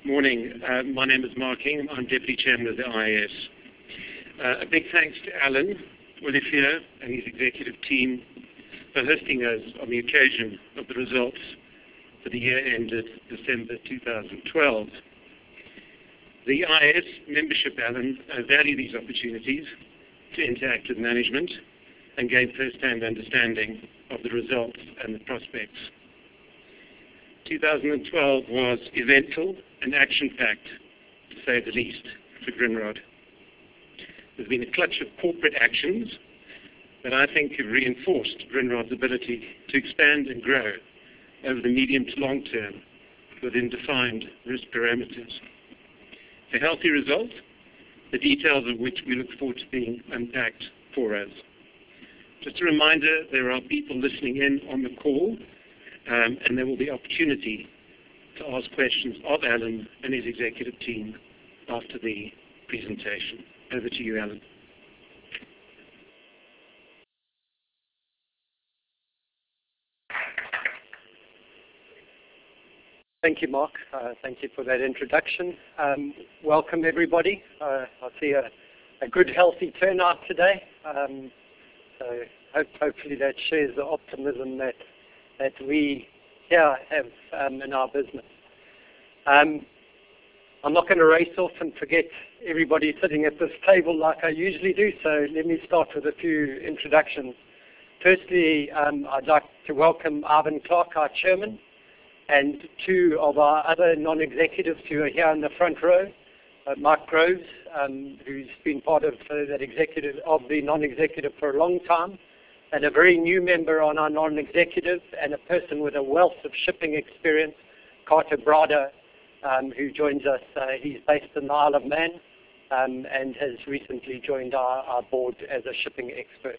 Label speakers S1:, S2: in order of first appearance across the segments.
S1: Morning. My name is Mark Ingham. I'm Deputy Chairman of the IAS. A big thanks to Alan Olivier and his executive team for hosting us on the occasion of the results for the year ended December 2012. The IAS membership, Alan, value these opportunities to interact with management and gain first-hand understanding of the results and the prospects. 2012 was eventful and action-packed, to say the least, for Grindrod. There's been a clutch of corporate actions that I think have reinforced Grindrod's ability to expand and grow over the medium to long term within defined risk parameters. A healthy result, the details of which we look forward to being unpacked for us. Just a reminder, there are people listening in on the call, and there will be opportunity to ask questions of Alan and his executive team after the presentation. Over to you, Alan.
S2: Thank you, Mark. Thank you for that introduction. Welcome, everybody. I see a good, healthy turnout today. So hopefully that shares the optimism that we here have in our business. I'm not going to race off and forget everybody sitting at this table like I usually do, so let me start with a few introductions. Firstly, I'd like to welcome Ivan Clark, our chairman, and two of our other non-executives who are here in the front row, Mike Groves, who's been part of the non-executive for a long time, and a very new member on our non-executive, and a person with a wealth of shipping experience, Carter Brada, who joins us. He's based in the Isle of Man and has recently joined our board as a shipping expert.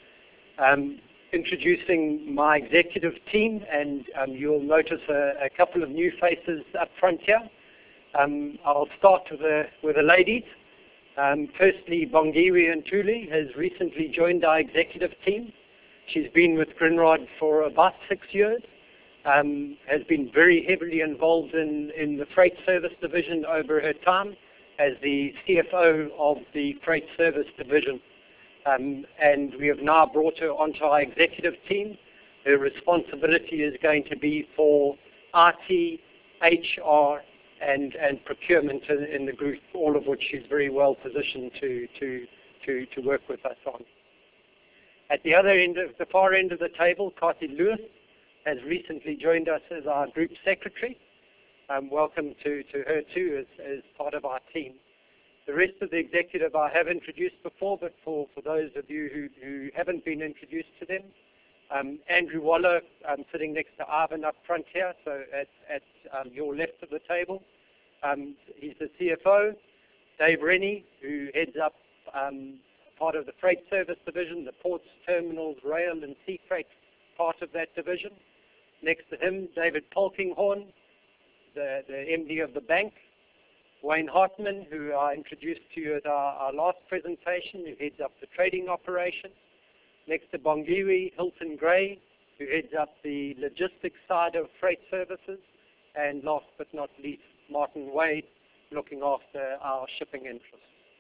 S2: Introducing my executive team, and you'll notice a couple of new faces up front here. I'll start with the ladies. Firstly, Bongiwe Ntuli has recently joined our executive team. She's been with Grindrod for about 6 years, has been very heavily involved in the freight service division over her time as the CFO of the freight service division. And we have now brought her onto our executive team. Her responsibility is going to be for IT, HR, and procurement in the group, all of which she's very well positioned to work with us on. At the other end, the far end of the table, Cathy Lewis has recently joined us as our group secretary. Welcome to her too as part of our team. The rest of the executive I have introduced before, but for those of you who haven't been introduced to them, Andrew Waller, sitting next to Ivan up front here, so at your left of the table. He's the CFO. Dave Rennie, who heads up part of the freight service division, the ports, terminals, rail, and sea freight part of that division. Next to him, David Polkinghorn, the MD of the bank. Wayne Hartman, who I introduced to you at our last presentation, who heads up the trading operation. Next to Bongiwe, Hilton Gray, who heads up the logistics side of freight services. And last but not least, Martin Wade, looking after our shipping interests.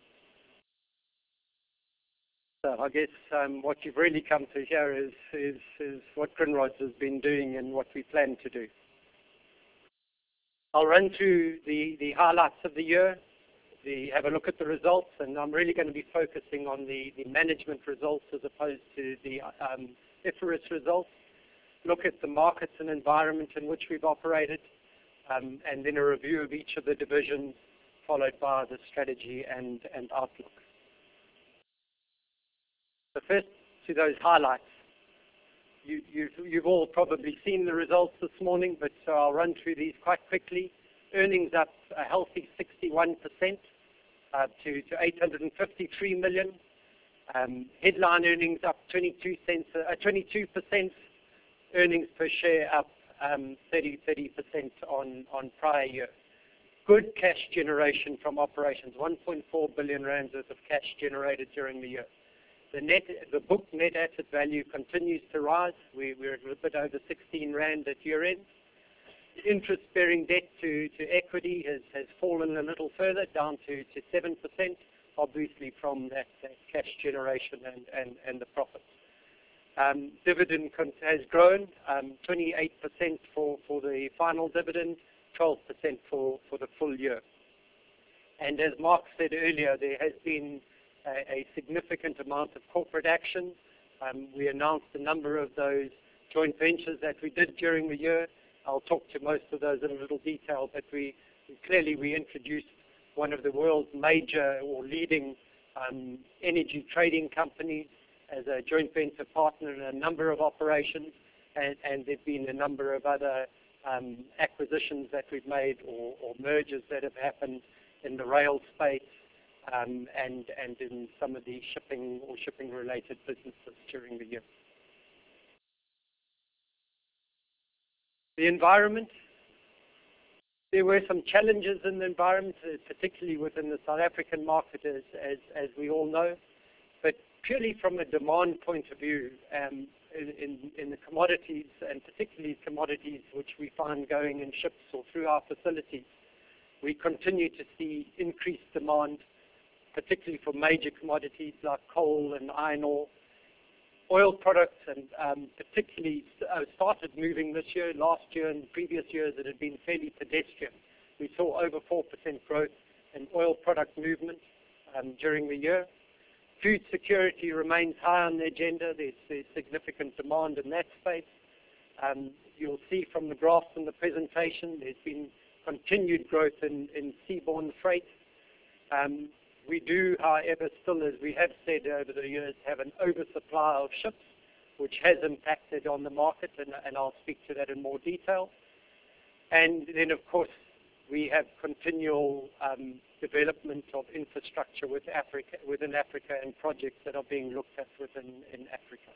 S2: So I guess what you've really come to hear is what Grindrod has been doing and what we plan to do. I'll run through the highlights of the year, have a look at the results, and I'm really going to be focusing on the management results as opposed to the IFRS results. Look at the markets and environment in which we've operated, and then a review of each of the divisions, followed by the strategy and outlook. So first to those highlights. You've all probably seen the results this morning, but I'll run through these quite quickly. Earnings up a healthy 61% to 853 million. Headline earnings up 22%. Earnings per share up 30% on prior year. Good cash generation from operations, 1.4 billion rand worth of cash generated during the year. The book net asset value continues to rise. We're a little bit over 16 rand at year end. interest-bearing debt to equity has fallen a little further, down to 7%, obviously from that cash generation and the profits. Dividend has grown, 28% for the final dividend, 12% for the full year. And as Mark said earlier, there has been a significant amount of corporate action. We announced a number of those joint ventures that we did during the year. I'll talk to most of those in a little detail, but we introduced one of the world's major or leading energy trading companies as a joint venture partner in a number of operations, and there have been a number of other acquisitions that we've made or mergers that have happened in the rail space and in some of the shipping or shipping-related businesses during the year. The environment. There were some challenges in the environment, particularly within the South African market, as we all know. But purely from a demand point of view, in the commodities, and particularly commodities which we find going in ships or through our facilities, we continue to see increased demand, particularly for major commodities like coal and iron ore. Oil products and particularly started moving this year. Last year and previous years it had been fairly pedestrian. We saw over 4% growth in oil product movement during the year. Food security remains high on the agenda. There's significant demand in that space. You'll see from the graphs in the presentation, there's been continued growth in seaborne freight. We do, however, still, as we have said over the years, have an oversupply of ships, which has impacted on the market, and I'll speak to that in more detail. And then, of course, we have continual development of infrastructure within Africa and projects that are being looked at in Africa.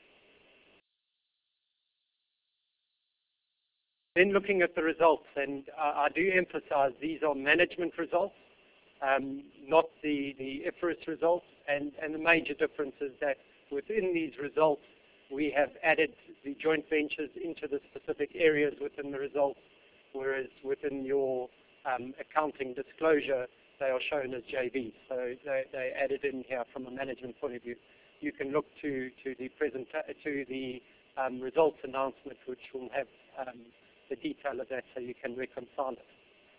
S2: Then looking at the results, and I do emphasize these are management results, not the IFRS results, and the major difference is that within these results we have added the joint ventures into the specific areas within the results, whereas within your accounting disclosure they are shown as JVs. So they added in here from a management point of view. You can look to the results announcement, which will have the detail of that, so you can reconcile it.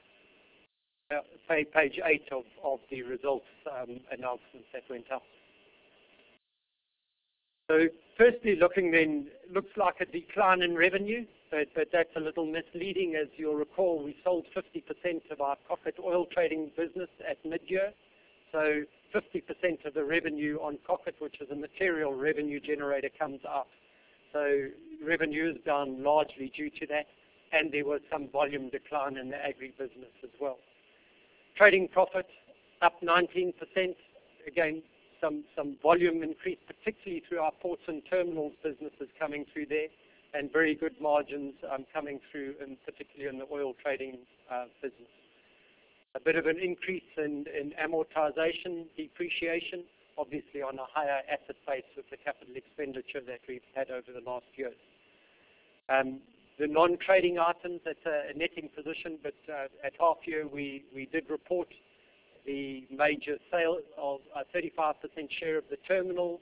S2: Page 8 of the results announcement that went out. So firstly, looking then, looks like a decline in revenue, but that's a little misleading. As you'll recall, we sold 50% of our Cockett oil trading business at mid-year. So 50% of the revenue on Cockett, which is a material revenue generator, comes up. So revenue is down largely due to that, and there was some volume decline in the agri-business as well. Trading profit up 19%. Again, some volume increase, particularly through our ports and terminals businesses coming through there, and very good margins coming through, and particularly in the oil trading business. A bit of an increase in amortization, depreciation, obviously on a higher asset base with the capital expenditure that we've had over the last years. The non-trading items, that's a netting position, but at half year we did report the major sale of a 35% share of the terminal,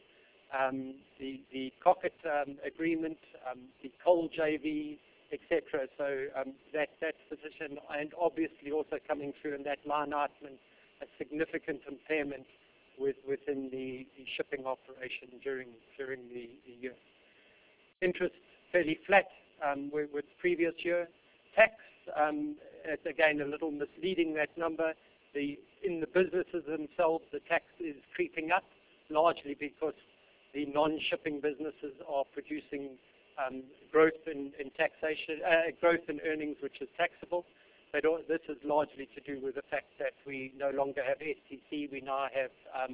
S2: the Cockett agreement, the coal JV, etc. So that position, and obviously also coming through in that line item, a significant impairment within the shipping operation during the year. Interest fairly flat with previous year. Tax, it's again a little misleading, that number. In the businesses themselves, the tax is creeping up, largely because the non-shipping businesses are producing growth in taxation, growth in earnings, which is taxable. But this is largely to do with the fact that we no longer have STC. We now have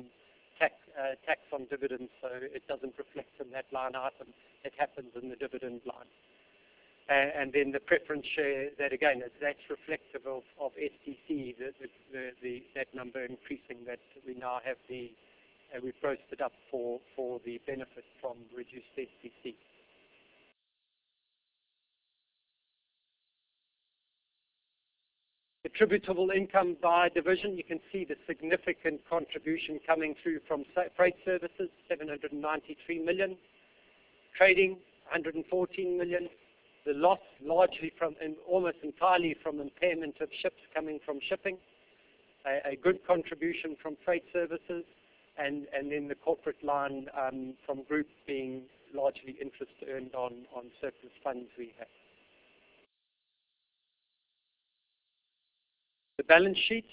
S2: tax on dividends, so it doesn't reflect in that line item. It happens in the dividend line. And then the preference share, that again, that's reflective of STC, that number increasing, that we now have we've grossed it up for the benefit from reduced STC. Attributable income by division, you can see the significant contribution coming through from freight services, 793 million. Trading, 114 million. The loss largely from, and almost entirely from impairment of ships coming from shipping. A good contribution from freight services, and then the corporate line from group being largely interest earned on surplus funds we have. The balance sheet.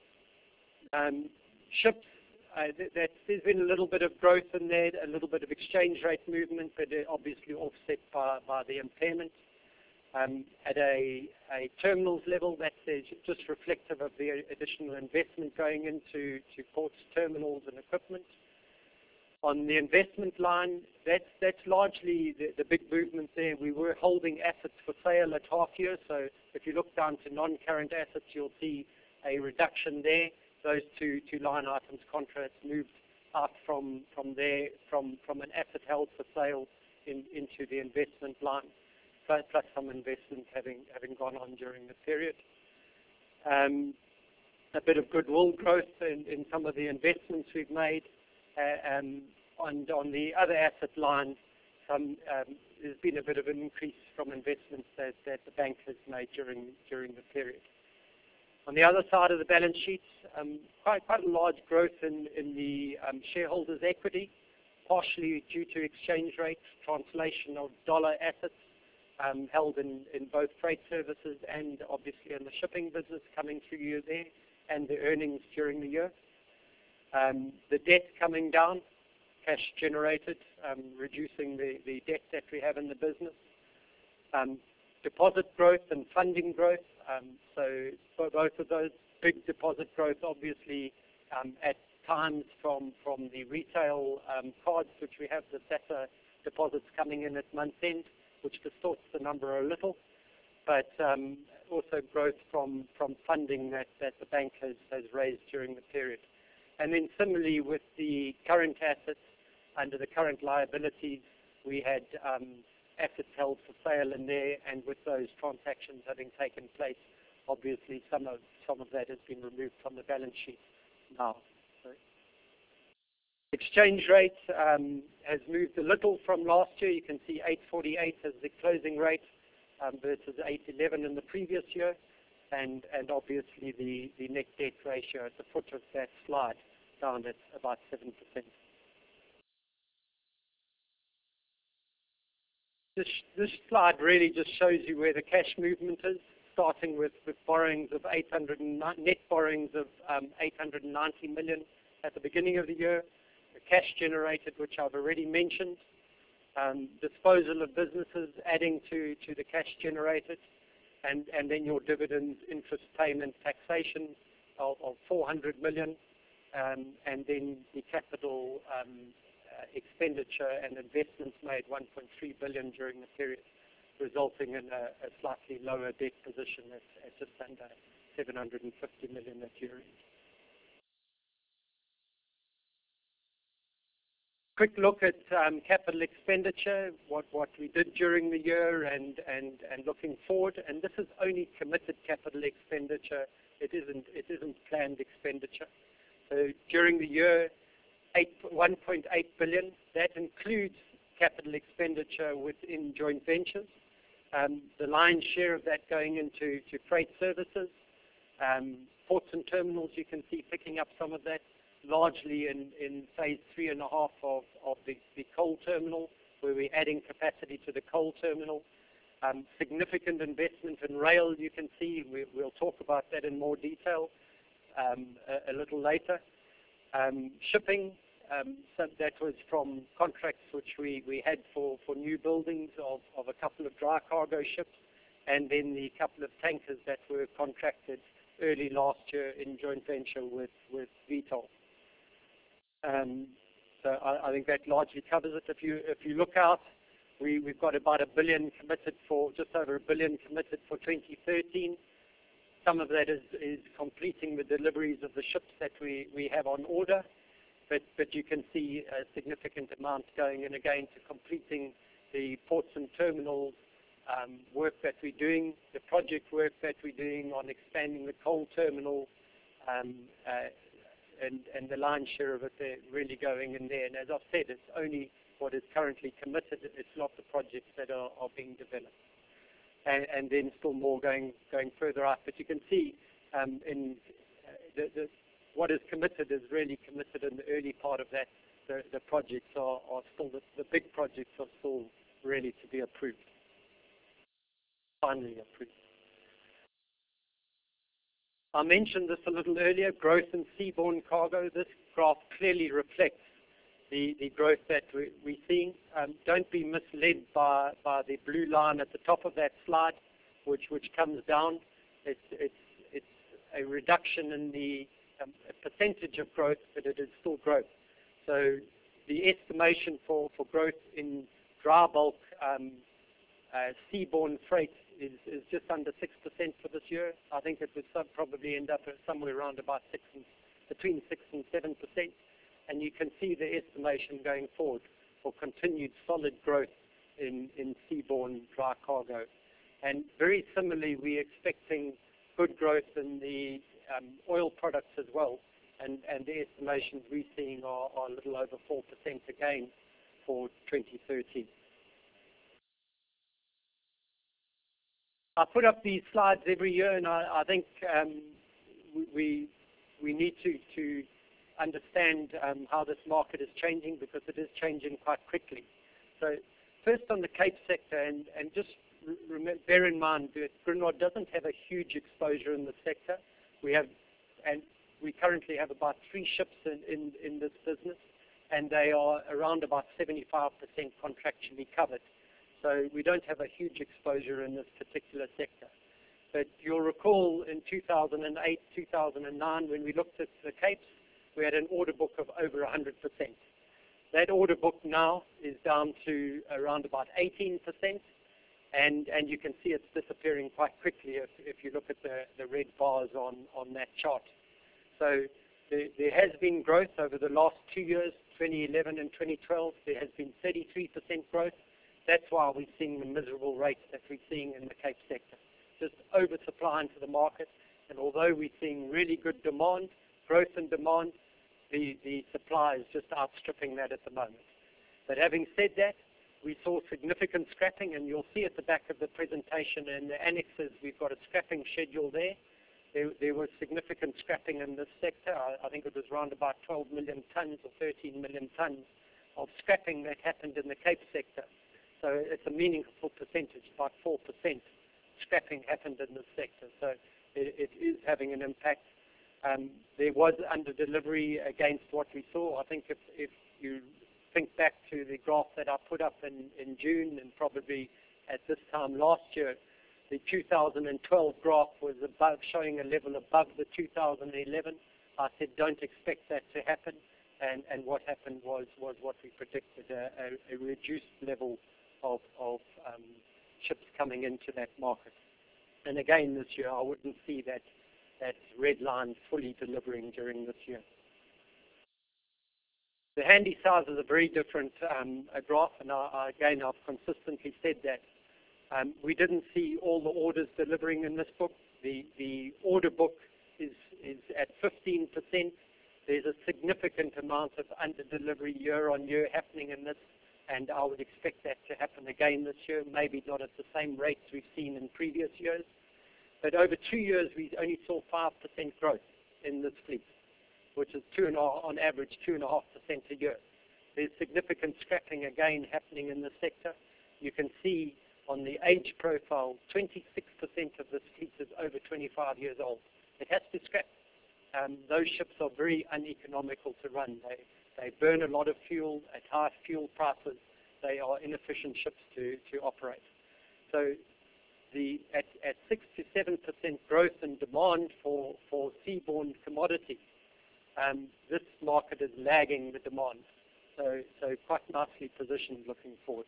S2: Ships, there's been a little bit of growth in there, a little bit of exchange rate movement, but obviously offset by the impairment. At a terminals level, that's just reflective of the additional investment going into ports, terminals, and equipment. On the investment line, that's largely the big movement there. We were holding assets for sale at half year, so if you look down to non-current assets, you'll see a reduction there. Those two line items, contracts, moved out from there, from an asset held for sale into the investment line, plus some investment having gone on during the period. A bit of goodwill growth in some of the investments we've made. And on the other asset line, there's been a bit of an increase from investments that the bank has made during the period. On the other side of the balance sheet, quite a large growth in the shareholders' equity, partially due to exchange rate translation of dollar assets held in both freight services and obviously in the shipping business coming through you there, and the earnings during the year. The debt coming down, cash generated, reducing the debt that we have in the business. Deposit growth and funding growth. So both of those, big deposit growth obviously at times from the retail cards, which we have the SASSA deposits coming in at month end, which distorts the number a little, but also growth from funding that the bank has raised during the period. And then similarly with the current assets, under the current liabilities, we had assets held for sale in there, and with those transactions having taken place, obviously some of that has been removed from the balance sheet now. Exchange rate has moved a little from last year. You can see 8.48 as the closing rate versus 8.11 in the previous year, and obviously the net debt ratio at the foot of that slide down at about 7%. This slide really just shows you where the cash movement is, starting with borrowings of net borrowings of 890 million at the beginning of the year, the cash generated, which I've already mentioned, disposal of businesses adding to the cash generated, and then your dividends, interest payment, taxation of 400 million, and then the capital expenditure and investments made 1.3 billion during the period, resulting in a slightly lower debt position at just under 750 million at year-end. Quick look at capital expenditure, what we did during the year and looking forward, and this is only committed capital expenditure. It isn't planned expenditure. So during the year, 1.8 billion. That includes capital expenditure within joint ventures. The lion's share of that going into freight services. Ports and terminals, you can see picking up some of that, largely in phase 3.5 of the coal terminal, where we're adding capacity to the coal terminal. Significant investment in rail, you can see. We'll talk about that in more detail a little later. Shipping, so that was from contracts which we had for new buildings of a couple of dry cargo ships, and then the couple of tankers that were contracted early last year in joint venture with Vitol. So I think that largely covers it. If you look out, we've got about just over 1 billion committed for 2013. Some of that is completing the deliveries of the ships that we have on order, but you can see a significant amount going in again to completing the ports and terminals work that we're doing, the project work that we're doing on expanding the coal terminal, and the lion's share of it there really going in there. And as I've said, it's only what is currently committed. It's not the projects that are being developed. And then still more going further up. But you can see what is committed is really committed in the early part of that. The projects are still, the big projects are still really to be approved. Finally approved. I mentioned this a little earlier, growth in seaborne cargo. This graph clearly reflects the growth that we're seeing. Don't be misled by the blue line at the top of that slide, which comes down. It's a reduction in the percentage of growth, but it is still growth. So the estimation for growth in dry bulk seaborne freight is just under 6% for this year. I think it would probably end up at somewhere around about between 6 and 7%. And you can see the estimation going forward for continued solid growth in seaborne dry cargo. And very similarly, we're expecting good growth in the oil products as well. And the estimations we're seeing are a little over 4% again for 2013. I put up these slides every year, and I think we need to understand how this market is changing, because it is changing quite quickly. So first on the Cape sector, and just bear in mind that Grindrod doesn't have a huge exposure in the sector. We currently have about 3 ships in this business, and they are around about 75% contractually covered. So we don't have a huge exposure in this particular sector. But you'll recall in 2008, 2009, when we looked at the Capes, we had an order book of over 100%. That order book now is down to around about 18%, and you can see it's disappearing quite quickly if you look at the red bars on that chart. So there has been growth over the last 2 years, 2011 and 2012. There has been 33% growth. That's why we're seeing the miserable rates that we're seeing in the Cape sector. Just oversupply into the market, and although we're seeing really good demand, growth in demand, the supply is just outstripping that at the moment. But having said that, we saw significant scrapping, and you'll see at the back of the presentation in the annexes, we've got a scrapping schedule there. There was significant scrapping in this sector. I think it was around about 12 million tons or 13 million tons of scrapping that happened in the Cape sector. So it's a meaningful percentage, about 4% scrapping happened in this sector. So it is having an impact. There was under delivery against what we saw. I think if you think back to the graph that I put up in June, and probably at this time last year, the 2012 graph was above, showing a level above the 2011. I said don't expect that to happen, and what happened was what we predicted, a reduced level of ships coming into that market. And again this year I wouldn't see that red line fully delivering during this year. The handy size is a very different graph, and again I've consistently said that. We didn't see all the orders delivering in this book. The order book is at 15%. There's a significant amount of under delivery year on year happening in this, and I would expect that to happen again this year, maybe not at the same rates we've seen in previous years. But over 2 years, we only saw 5% growth in this fleet, which is on average 2.5% a year. There's significant scrapping again happening in the sector. You can see on the age profile, 26% of this fleet is over 25 years old. It has to scrap. Those ships are very uneconomical to run. They burn a lot of fuel at high fuel prices. They are inefficient ships to operate. So at 6 to 7% growth in demand for seaborne commodities, this market is lagging the demand. So quite nicely positioned looking forward.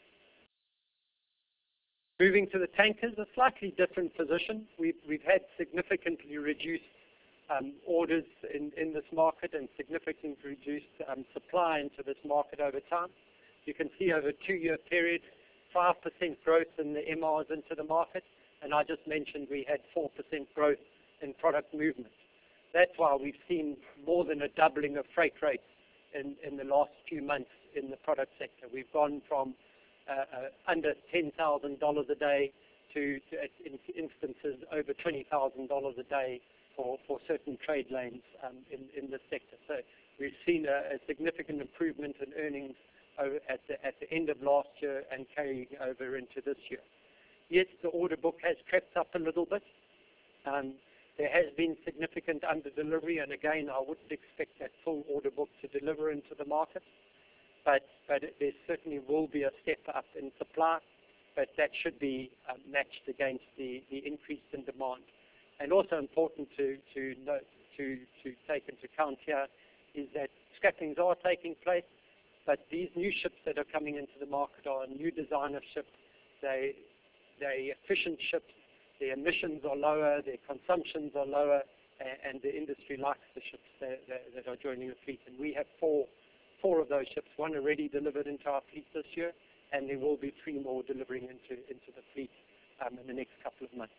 S2: Moving to the tankers, a slightly different position. We've had significantly reduced orders in this market and significantly reduced supply into this market over time. You can see over a 2-year period, 5% growth in the MRs into the market, and I just mentioned we had 4% growth in product movement. That's why we've seen more than a doubling of freight rates in the last few months in the product sector. We've gone from under $10,000 a day to in instances over $20,000 a day for certain trade lanes in this sector. So we've seen a significant improvement in earnings at the end of last year and carrying over into this year. Yes, the order book has crept up a little bit. There has been significant under-delivery, and again, I wouldn't expect that full order book to deliver into the market. But there certainly will be a step up in supply, but that should be matched against the increase in demand. And also important to take into account here is that scrappings are taking place, but these new ships that are coming into the market are new designer ships. They're efficient ships. Their emissions are lower, their consumptions are lower, and the industry likes the ships that are joining the fleet. And we have four of those ships, one already delivered into our fleet this year, and there will be 3 more delivering into the fleet in the next couple of months.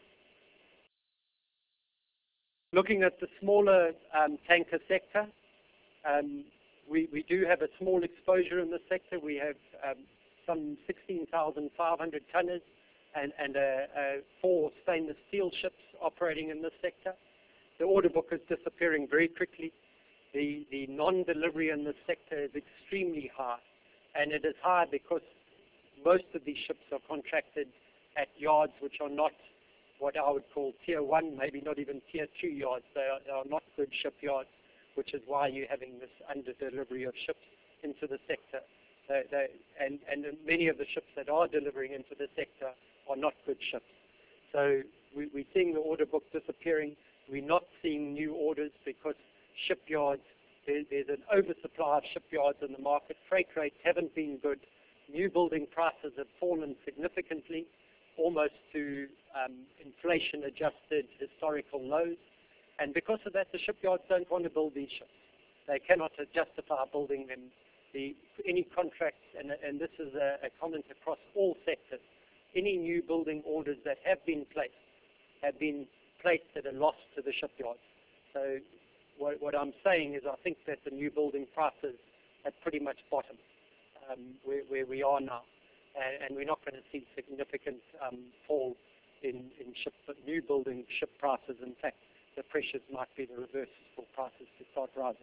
S2: Looking at the smaller tanker sector, we do have a small exposure in the sector. We have some 16,500 tonners and 4 stainless steel ships operating in this sector. The order book is disappearing very quickly. The non-delivery in this sector is extremely high, and it is high because most of these ships are contracted at yards which are not what I would call tier 1, maybe not even tier 2 yards. They are not good shipyards, which is why you're having this under-delivery of ships into the sector. And many of the ships that are delivering into the sector are not good ships. So we're seeing the order book disappearing. We're not seeing new orders because shipyards, there's an oversupply of shipyards in the market. Freight rates haven't been good. New building prices have fallen significantly, almost to inflation-adjusted historical lows. And because of that, the shipyards don't want to build these ships. They cannot justify building them. Any contracts, and this is a comment across all sectors, any new building orders that have been placed at a loss to the shipyards. So what I'm saying is I think that the new building prices have pretty much bottomed where we are now. And we're not going to see significant fall in new building ship prices. In fact, the pressures might be the reverse for prices to start rising.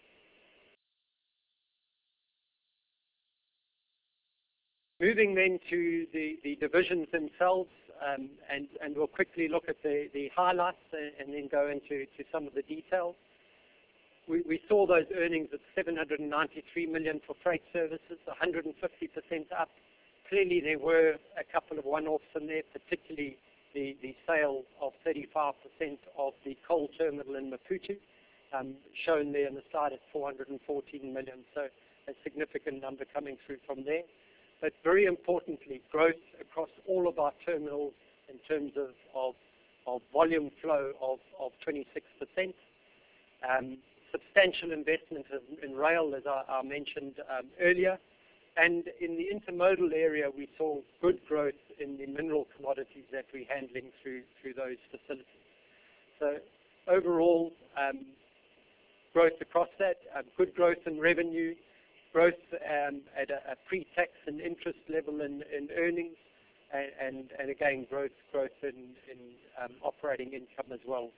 S2: Moving then to the divisions themselves, and we'll quickly look at the highlights and then go into some of the details. We saw those earnings at $793 million for freight services, 150% up. Clearly there were a couple of one-offs in there, particularly the sale of 35% of the coal terminal in Maputo, shown there in the slide at $414 million, so a significant number coming through from there. But very importantly, growth across all of our terminals in terms of volume flow of 26%. Substantial investment in rail, as I mentioned earlier. And in the intermodal area, we saw good growth in the mineral commodities that we're handling through those facilities. So overall, growth across that, good growth in revenue, growth at a pre-tax and interest level in earnings, and again, growth in operating income as well.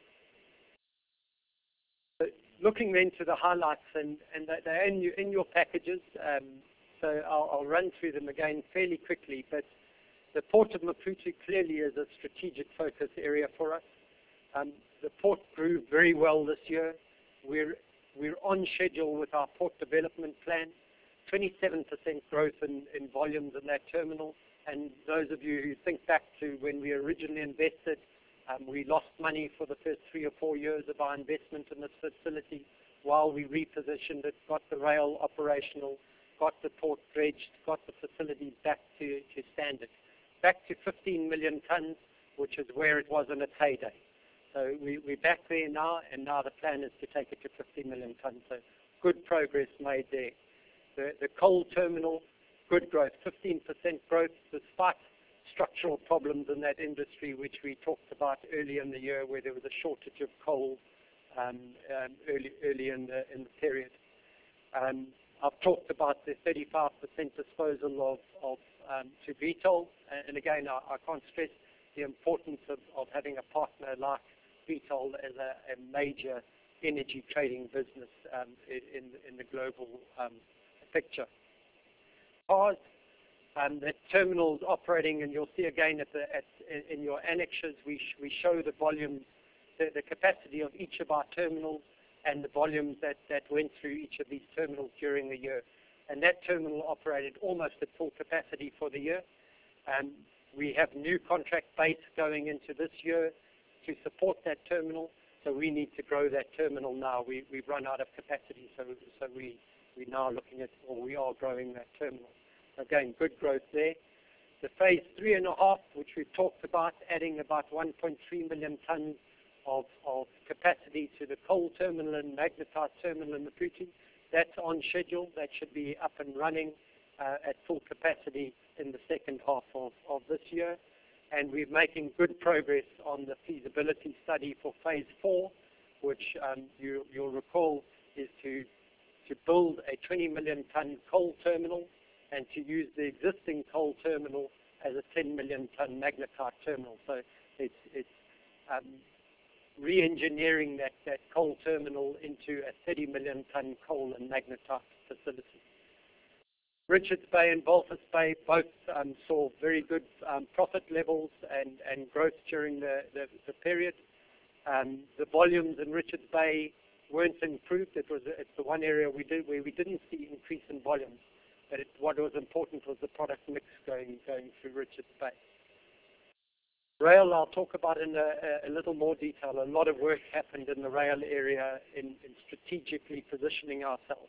S2: So looking then to the highlights, and they're in your packages, so I'll run through them again fairly quickly, but the Port of Maputo clearly is a strategic focus area for us. The port grew very well this year. We're on schedule with our port development plan, 27% growth in volumes in that terminal. And those of you who think back to when we originally invested, we lost money for the first 3 or 4 years of our investment in this facility while we repositioned it, got the rail operational, got the port dredged, got the facility back to standard. Back to 15 million tons, which is where it was in its heyday. So we're back there now, and now the plan is to take it to 50 million tons. So good progress made there. The coal terminal good growth, 15% growth, despite structural problems in that industry, which we talked about early in the year, where there was a shortage of coal early in the period. I've talked about the 35% disposal of to Vitol, and again, I can't stress the importance of having a partner like Vitol as a major energy trading business in the global picture. Cars, the terminals operating, and you'll see again in your annexures, we show the volumes, the capacity of each of our terminals and the volumes that went through each of these terminals during the year. And that terminal operated almost at full capacity for the year. We have new contract base going into this year to support that terminal, so we need to grow that terminal now. We've run out of capacity, so we're now looking at, or we are growing that terminal. Again, good growth there. The phase 3.5, which we've talked about, adding about 1.3 million tons of capacity to the coal terminal and magnetite terminal in Maputo. That's on schedule. That should be up and running at full capacity in the second half of this year. And we're making good progress on the feasibility study for phase 4, which you'll recall is to build a 20 million ton coal terminal and to use the existing coal terminal as a 10 million ton magnetite terminal. So it's re-engineering that coal terminal into a 30 million ton coal and magnetite facility. Richards Bay and Walvis Bay both saw very good profit levels and growth during the period. The volumes in Richards Bay weren't improved. It's the one area where we didn't see increase in volumes, but what was important was the product mix going through Richards Bay. Rail, I'll talk about in a little more detail. A lot of work happened in the rail area in strategically positioning ourselves.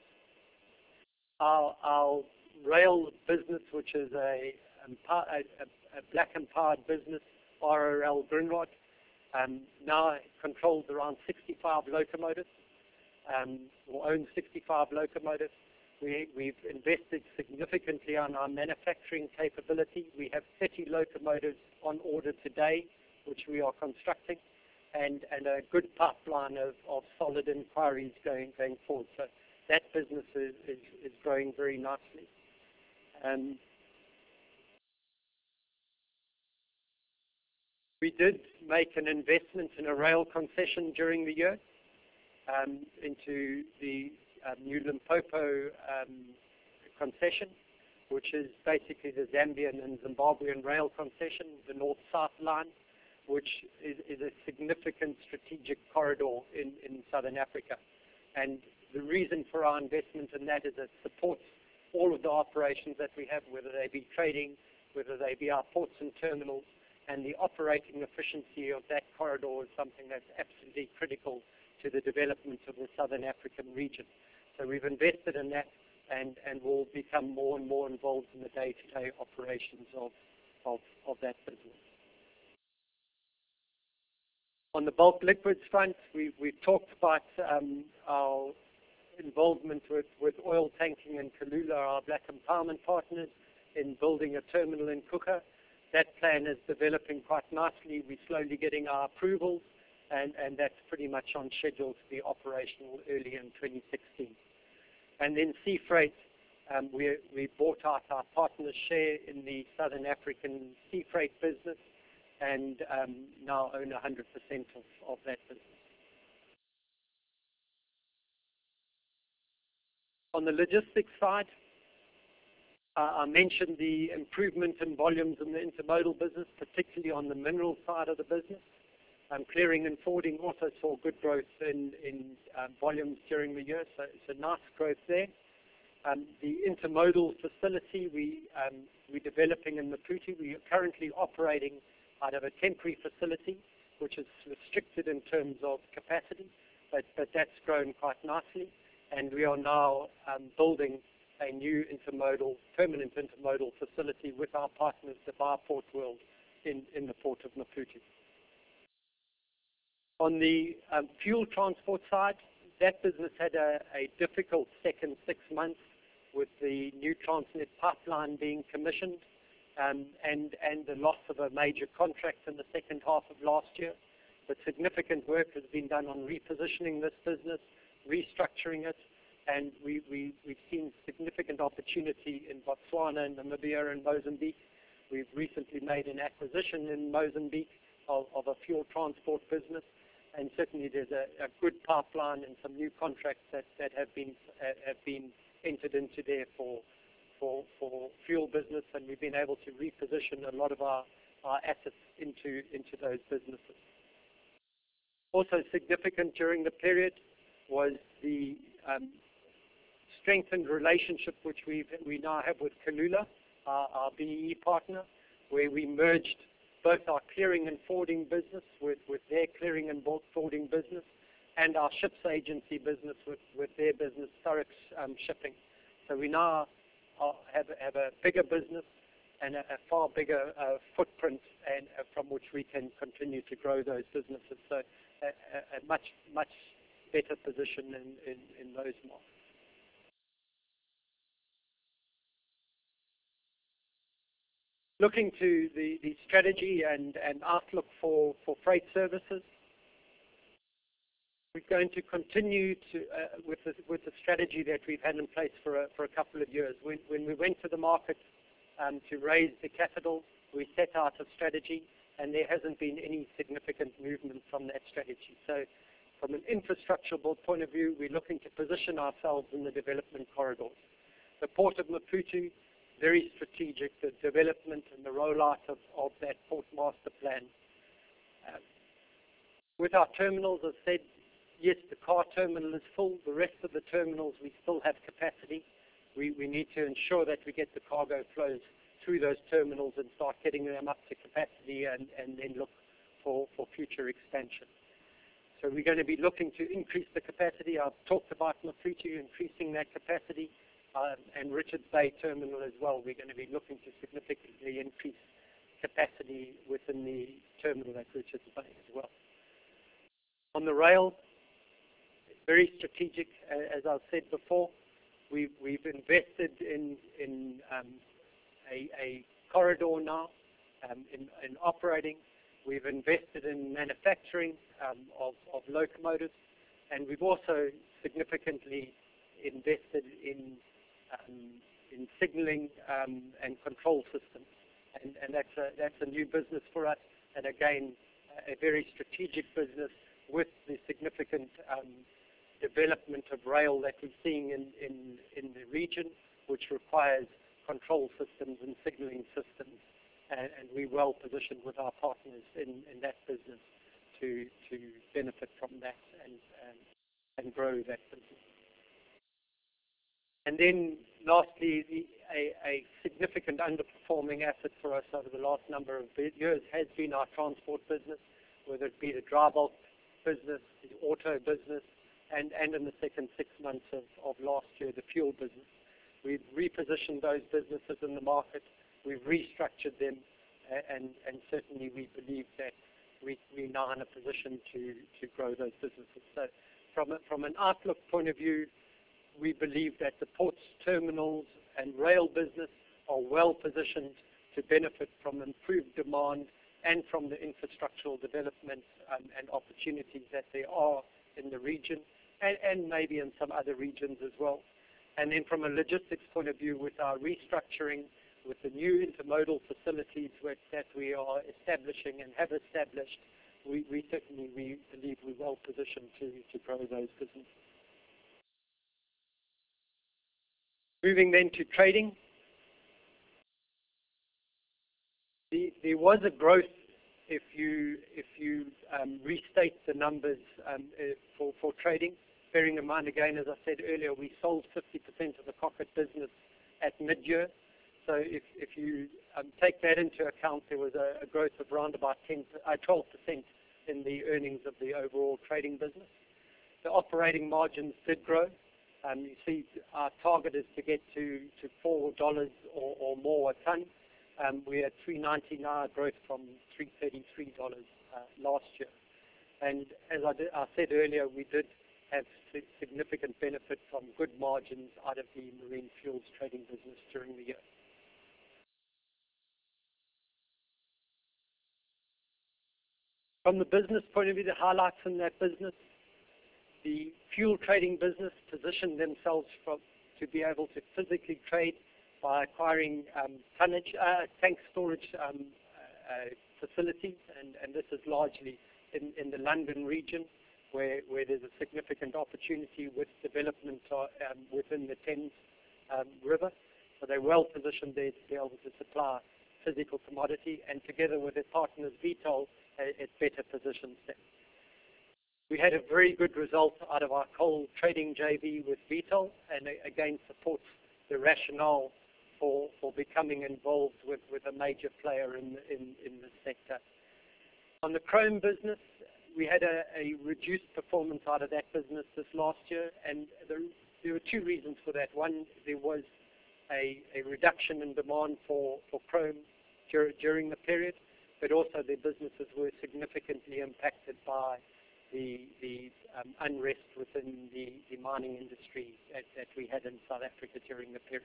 S2: Our rail business, which is a black empowered business, RRL Grindrod, now controls around 65 locomotives, or owns 65 locomotives. We've invested significantly on our manufacturing capability. We have 30 locomotives on order today, which we are constructing, and a good pipeline of solid inquiries going forward. So that business is growing very nicely. We did make an investment in a rail concession during the year into the New Limpopo concession, which is basically the Zambian and Zimbabwean rail concession, the North-South line, which is a significant strategic corridor in Southern Africa. And the reason for our investment in that is it supports all of the operations that we have, whether they be trading, whether they be our ports and terminals, and the operating efficiency of that corridor is something that's absolutely critical to the development of the Southern African region. So we've invested in that and will become more and more involved in the day-to-day operations of that business. On the bulk liquids front, we've talked about our involvement with Oil Tanking and Kalula, our black empowerment partners, in building a terminal in Coega. That plan is developing quite nicely. We're slowly getting our approvals, and that's pretty much on schedule to be operational early in 2016. And then Sea Freight, we bought out our partner's share in the Southern African Sea Freight business, and now own 100% of that business. On the logistics side, I mentioned the improvement in volumes in the intermodal business, particularly on the mineral side of the business. Clearing and forwarding also saw good growth in volumes during the year, so it's a nice growth there. The intermodal facility we're developing in Maputo, we are currently operating out of a temporary facility, which is restricted in terms of capacity, but that's grown quite nicely, and we are now building a new permanent intermodal facility with our partners, the Port World, in the port of Maputo. On the fuel transport side, that business had a difficult second 6 months with the new Transnet pipeline being commissioned, and the loss of a major contract in the second half of last year. But significant work has been done on repositioning this business, restructuring it, and we've seen significant opportunity in Botswana and Namibia and Mozambique. We've recently made an acquisition in Mozambique of a fuel transport business, and certainly there's a good pipeline and some new contracts that have been entered into there for fuel business, and we've been able to reposition a lot of our assets into those businesses. Also significant during the period was the strengthened relationship which we now have with Kulula, our BEE partner, where we merged both our clearing and forwarding business with their clearing and forwarding business, and our ships agency business with their business, Sturex Shipping. So we now have a bigger business and a far bigger footprint, and from which we can continue to grow those businesses. So a much better position in those markets. Looking to the strategy and outlook for freight services, we're going to continue with the strategy that we've had in place for a couple of years. When we went to the market to raise the capital, we set out a strategy, and there hasn't been any significant movement from that strategy. So from an infrastructural point of view, we're looking to position ourselves in the development corridors. The Port of Maputo, very strategic, the development and the rollout of that port master plan. With our terminals, as I said, yes, the car terminal is full. The rest of the terminals, we still have capacity. We need to ensure that we get the cargo flows through those terminals and start getting them up to capacity, and then look for future expansion. So we're going to be looking to increase the capacity. I've talked about Maputo, increasing that capacity, and Richards Bay Terminal as well. We're going to be looking to significantly increase capacity within the terminal at Richards Bay as well. On the rail, very strategic, as I've said before. We've invested in a corridor now, in operating. We've invested in manufacturing of locomotives, and we've also significantly invested in signaling and control systems, and that's a new business for us, and again a very strategic business with the significant development of rail that we're seeing in the region, which requires control systems and signaling systems, and we're well positioned with our partners in that business to benefit from that and grow that business. And then lastly, a significant underperforming asset for us over the last number of years has been our transport business, whether it be the dry bulk business, the auto business, and in the second 6 months of last year, the fuel business. We've repositioned those businesses in the market. We've restructured them, and certainly we believe that we're now in a position to grow those businesses. So from an outlook point of view, we believe that the ports, terminals, and rail business are well positioned to benefit from improved demand and from the infrastructural development and opportunities that there are in the region, and maybe in some other regions as well. And then from a logistics point of view, with our restructuring, with the new intermodal facilities that we are establishing and have established, we certainly believe we're well positioned to grow those businesses. Moving then to trading. There was a growth if you restate the numbers for trading. Bearing in mind, again, as I said earlier, we sold 50% of the Cockett business at mid-year. So if you take that into account, there was a growth of around about 12% in the earnings of the overall trading business. The operating margins did grow. You see, our target is to get to $4 or more a ton. We're at $3.90 now, growth from $3.33 last year. And as I said earlier, we did have significant benefit from good margins out of the marine fuels trading business during the year. From the business point of view, the highlights in that business, the fuel trading business positioned themselves to be able to physically trade by acquiring tank storage facilities, and this is largely in the London region, where there's a significant opportunity with development within the Thames River. So they're well positioned there to be able to supply physical commodity, and together with their partners Vitol, it better positions them. We had a very good result out of our coal trading JV with Vitol, and again supports the rationale for becoming involved with a major player in the sector. On the chrome business, we had a reduced performance out of that business this last year, and there were two reasons for that. One, there was a reduction in demand for chrome during the period, but also their businesses were significantly impacted by the unrest within the mining industry that we had in South Africa during the period.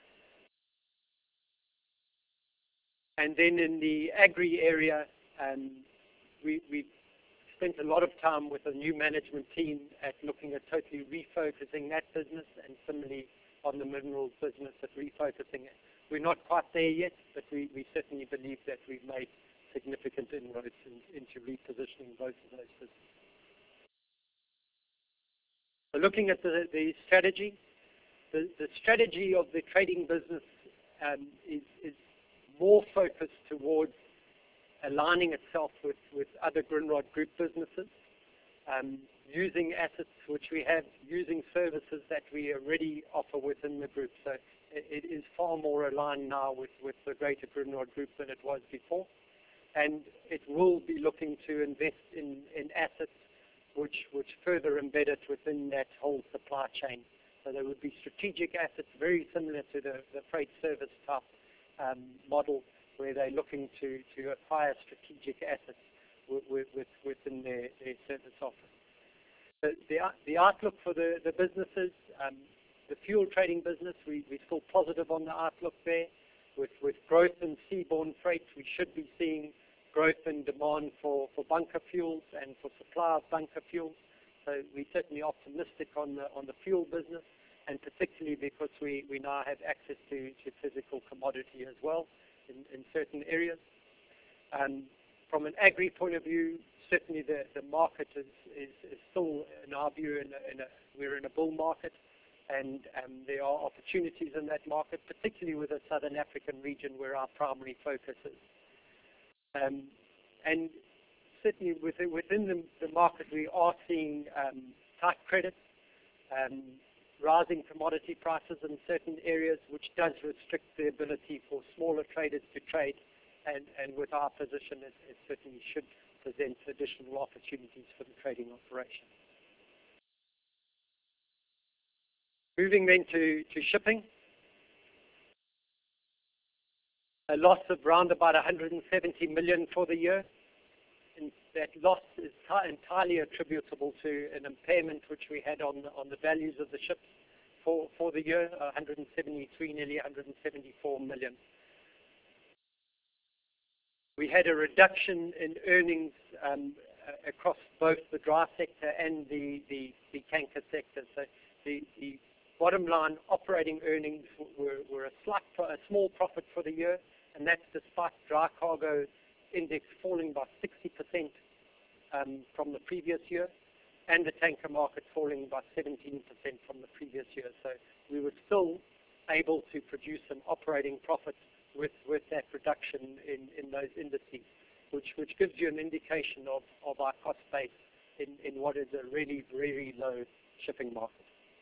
S2: And then in the agri area, we spent a lot of time with a new management team at looking at totally refocusing that business, and similarly on the minerals business at refocusing it. We're not quite there yet, but we certainly believe that we've made significant inroads into repositioning both of those businesses. So looking at the strategy, the strategy of the trading business is more focused towards aligning itself with other Grindrod Group businesses, using assets which we have, using services that we already offer within the group. So it is far more aligned now with the greater Grindrod Group than it was before. And it will be looking to invest in assets which further embed it within that whole supply chain. So there would be strategic assets very similar to the freight service type model, where they're looking to acquire strategic assets within their service offering. The outlook for the businesses, the fuel trading business, we're still positive on the outlook there. With growth in seaborne freight, we should be seeing growth in demand for bunker fuels and for supply of bunker fuels. So we're certainly optimistic on the fuel business, and particularly because we now have access to physical commodity as well in certain areas. From an agri point of view, certainly the market is still, in our view, we're in a bull market, and there are opportunities in that market, particularly with the Southern African region where our primary focus is. And certainly within the market, we are seeing tight credit, rising commodity prices in certain areas, which does restrict the ability for smaller traders to trade, and with our position, it certainly should present additional opportunities for the trading operation. Moving then to shipping. A loss of around about 170 million for the year. And that loss is entirely attributable to an impairment which we had on the values of the ships for the year, 173, nearly 174 million. We had a reduction in earnings across both the dry sector and the tanker sector. So the bottom line operating earnings were a small profit for the year, and that's despite dry cargo index falling by 60% from the previous year, and the tanker market falling by 17% from the previous year. So we were still able to produce an operating profit with that reduction in those indices, which gives you an indication of our cost base in what is a really, really low shipping market.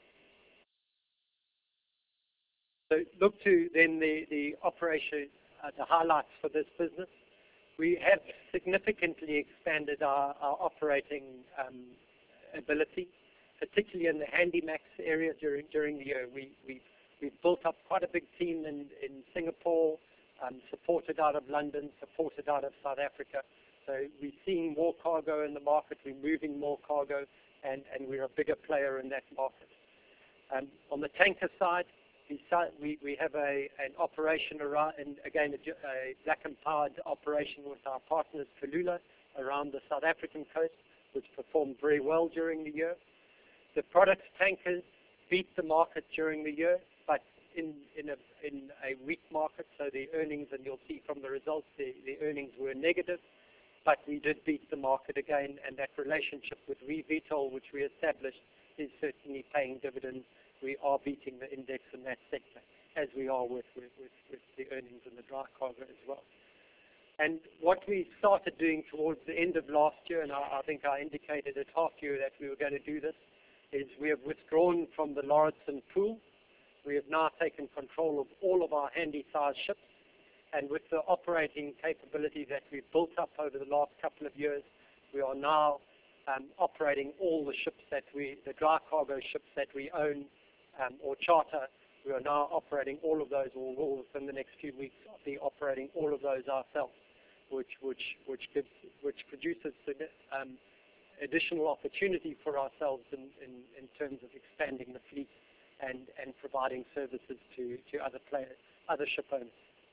S2: So look to then the operation, the highlights for this business. We have significantly expanded our operating ability, particularly in the Handymax area during the year. We've built up quite a big team in Singapore, supported out of London, supported out of South Africa. So we're seeing more cargo in the market, we're moving more cargo, and we're a bigger player in that market. On the tanker side, we have an operation around, and again, a black empowered operation with our partners, Kalula, around the South African coast, which performed very well during the year. The product tankers beat the market during the year, but in a weak market, so the earnings, and you'll see from the results, the earnings were negative, but we did beat the market again, and that relationship with Vitol, which we established, is certainly paying dividends. We are beating the index in that sector, as we are with the earnings in the dry cargo as well. And what we started doing towards the end of last year, and I think I indicated at half year that we were going to do this, is we have withdrawn from the Lauritsen pool. We have now taken control of all of our handy-sized ships, and with the operating capability that we've built up over the last couple of years, we are now operating all the ships the dry cargo ships that we own or charter. We are now operating all of those, or will within the next few weeks be operating all of those ourselves, which produces additional opportunity for ourselves in terms of expanding the fleet and providing services to other players, other ship owners.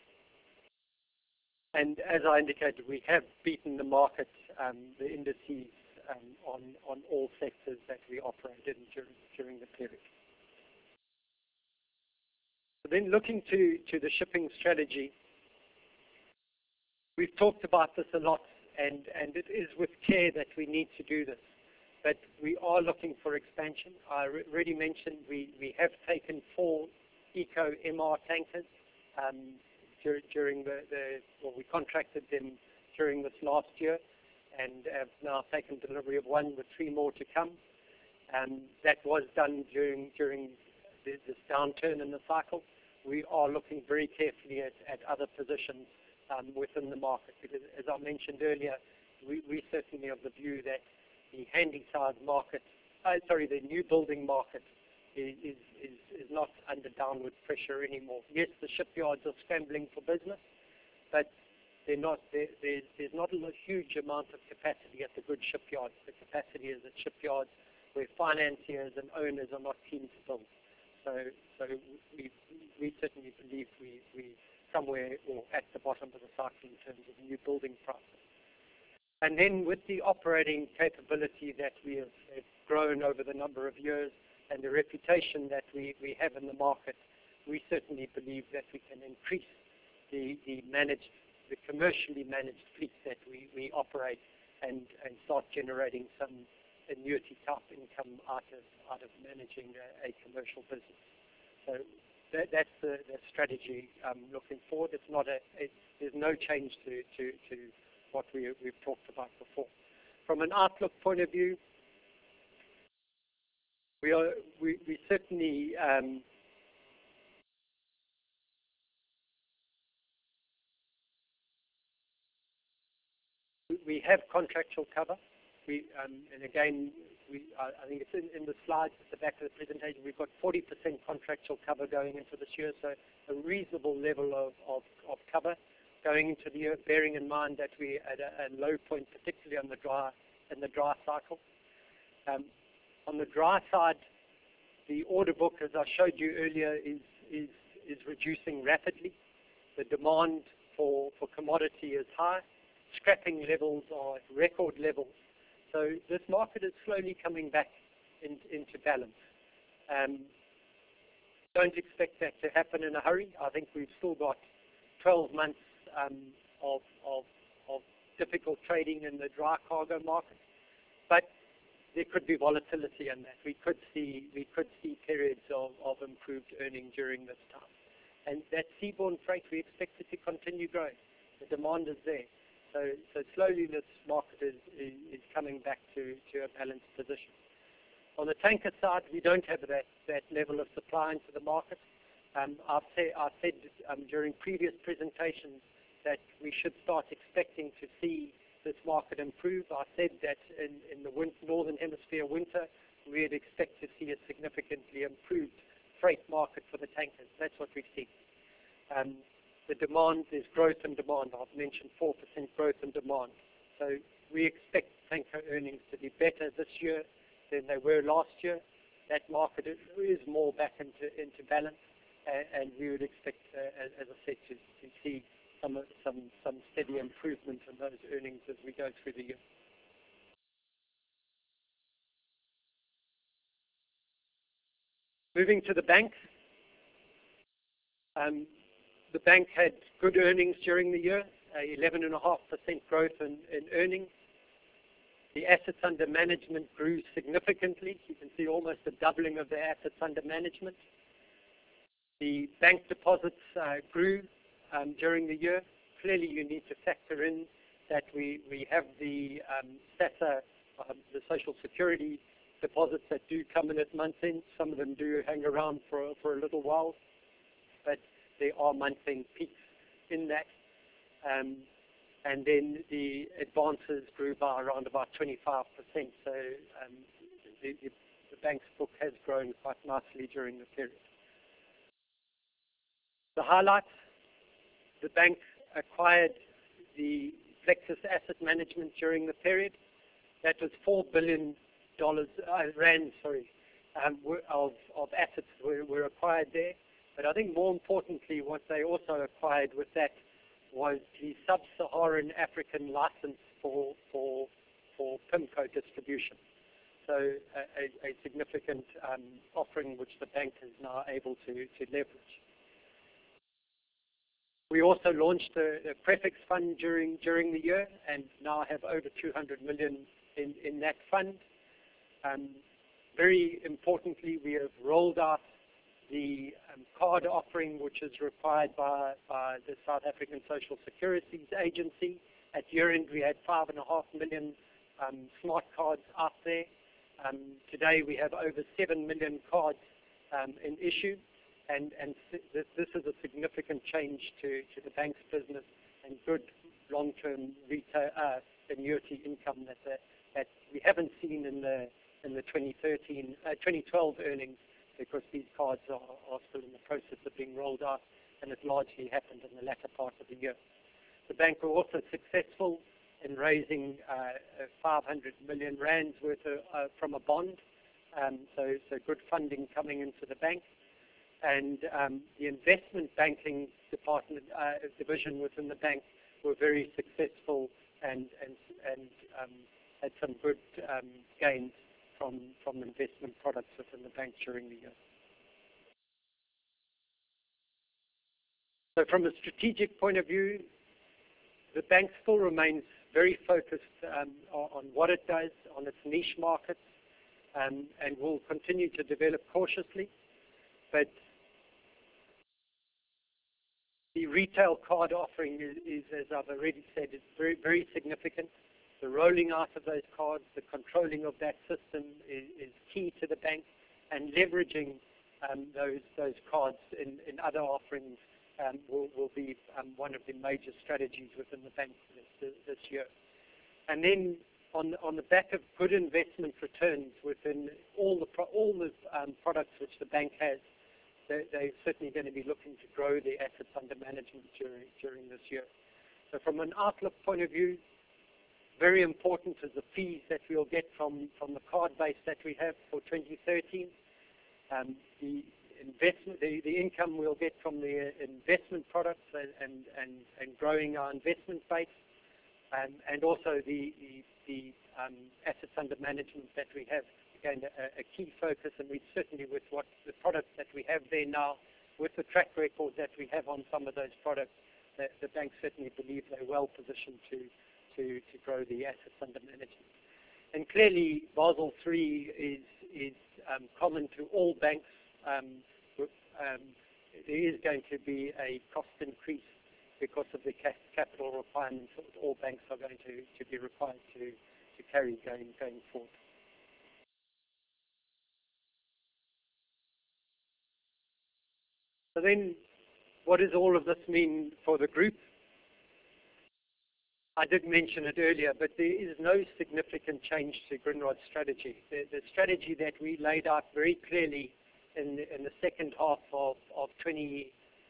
S2: And as I indicated, we have beaten the market, the indices on all sectors that we operate in during the period. Then looking to the shipping strategy, we've talked about this a lot, and it is with care that we need to do this. But we are looking for expansion. I already mentioned we have taken 4 eco MR tankers during we contracted them during this last year, and have now taken delivery of 1 with 3 more to come. That was done during this downturn in the cycle. We are looking very carefully at other positions within the market, because as I mentioned earlier, we certainly of the view that the handy-size market, the new building market is not under downward pressure anymore. Yes, the shipyards are scrambling for business, but there's not a huge amount of capacity at the good shipyards. The capacity is at shipyards where financiers and owners are not keen to build. So we certainly believe we somewhere or at the bottom of the cycle in terms of new building prices. And then with the operating capability that we have grown over the number of years and the reputation that we have in the market, we certainly believe that we can increase the commercially managed fleet that we operate and start generating some annuity type income out of managing a commercial business. So that's the strategy looking forward. There's no change to what we've talked about before. From an outlook point of view, we certainly we have contractual cover. And again, I think it's in the slides at the back of the presentation. We've got 40% contractual cover going into this year, so a reasonable level of cover going into the year, bearing in mind that we're at a low point, particularly on the dry cycle. On the dry side, the order book, as I showed you earlier, is reducing rapidly. The demand for commodity is high. Scrapping levels are at record levels. So this market is slowly coming back into balance. Don't expect that to happen in a hurry. I think we've still got 12 months of difficult trading in the dry cargo market, but there could be volatility in that. We could see periods of improved earning during this time. And that seaborne freight, we expect it to continue growing. The demand is there. So slowly this market is coming back to a balanced position. On the tanker side, we don't have that level of supply into the market. I've said during previous presentations that we should start expecting to see this market improve. I said that in the northern hemisphere winter, we'd expect to see a significantly improved freight market for the tankers. That's what we've seen. The demand is growth in demand. I've mentioned 4% growth in demand. So we expect tanker earnings to be better this year than they were last year. That market is more back into balance, and we would expect, as I said, to see some steady improvement in those earnings as we go through the year. Moving to the bank. The bank had good earnings during the year, 11.5% growth in earnings. The assets under management grew significantly. You can see almost a doubling of the assets under management. The bank deposits grew during the year. Clearly, you need to factor in that we have the SASSA, the Social Security deposits that do come in at month end. Some of them do hang around for a little while, but there are month-end peaks in that. And then the advances grew by around about 25%. So the bank's book has grown quite nicely during the period. The highlights: the bank acquired the Plexus Asset Management during the period. That was $4 billion rand, of assets were acquired there. But I think more importantly, what they also acquired with that was the Sub-Saharan African license for PIMCO distribution. So a significant offering which the bank is now able to leverage. We also launched a Prefix fund during the year, and now have over 200 million in that fund. Very importantly, we have rolled out the card offering, which is required by the South African Social Security Agency. At year-end, we had 5.5 million smart cards out there. Today, we have over 7 million cards in issue, and this is a significant change to the bank's business and good long-term retail annuity income that we haven't seen in the 2012 earnings, because these cards are still in the process of being rolled out, and it largely happened in the latter part of the year. The bank were also successful in raising 500 million rands worth from a bond, so good funding coming into the bank. And the investment banking department division within the bank were very successful and had some good gains from investment products within the bank during the year. So from a strategic point of view, the bank still remains very focused on what it does, on its niche markets, and will continue to develop cautiously. But the retail card offering is, as I've already said, is very, very significant. The rolling out of those cards, the controlling of that system is key to the bank, and leveraging those cards in other offerings will be one of the major strategies within the bank this year. And then on the back of good investment returns within all the products which the bank has, they're certainly going to be looking to grow the assets under management during this year. So from an outlook point of view, very important is the fees that we'll get from the card base that we have for 2013. The income we'll get from the investment products and growing our investment base, and also the assets under management that we have. Again, a key focus, and we certainly, with what the products that we have there now, with the track record that we have on some of those products, the bank certainly believes they're well positioned to grow the assets under management. And clearly, Basel III is common to all banks. There is going to be a cost increase because of the capital requirements that all banks are going to be required to carry going forward. So then, what does all of this mean for the group? I did mention it earlier, but there is no significant change to Grindrod's strategy. The strategy that we laid out very clearly in the second half of 2010,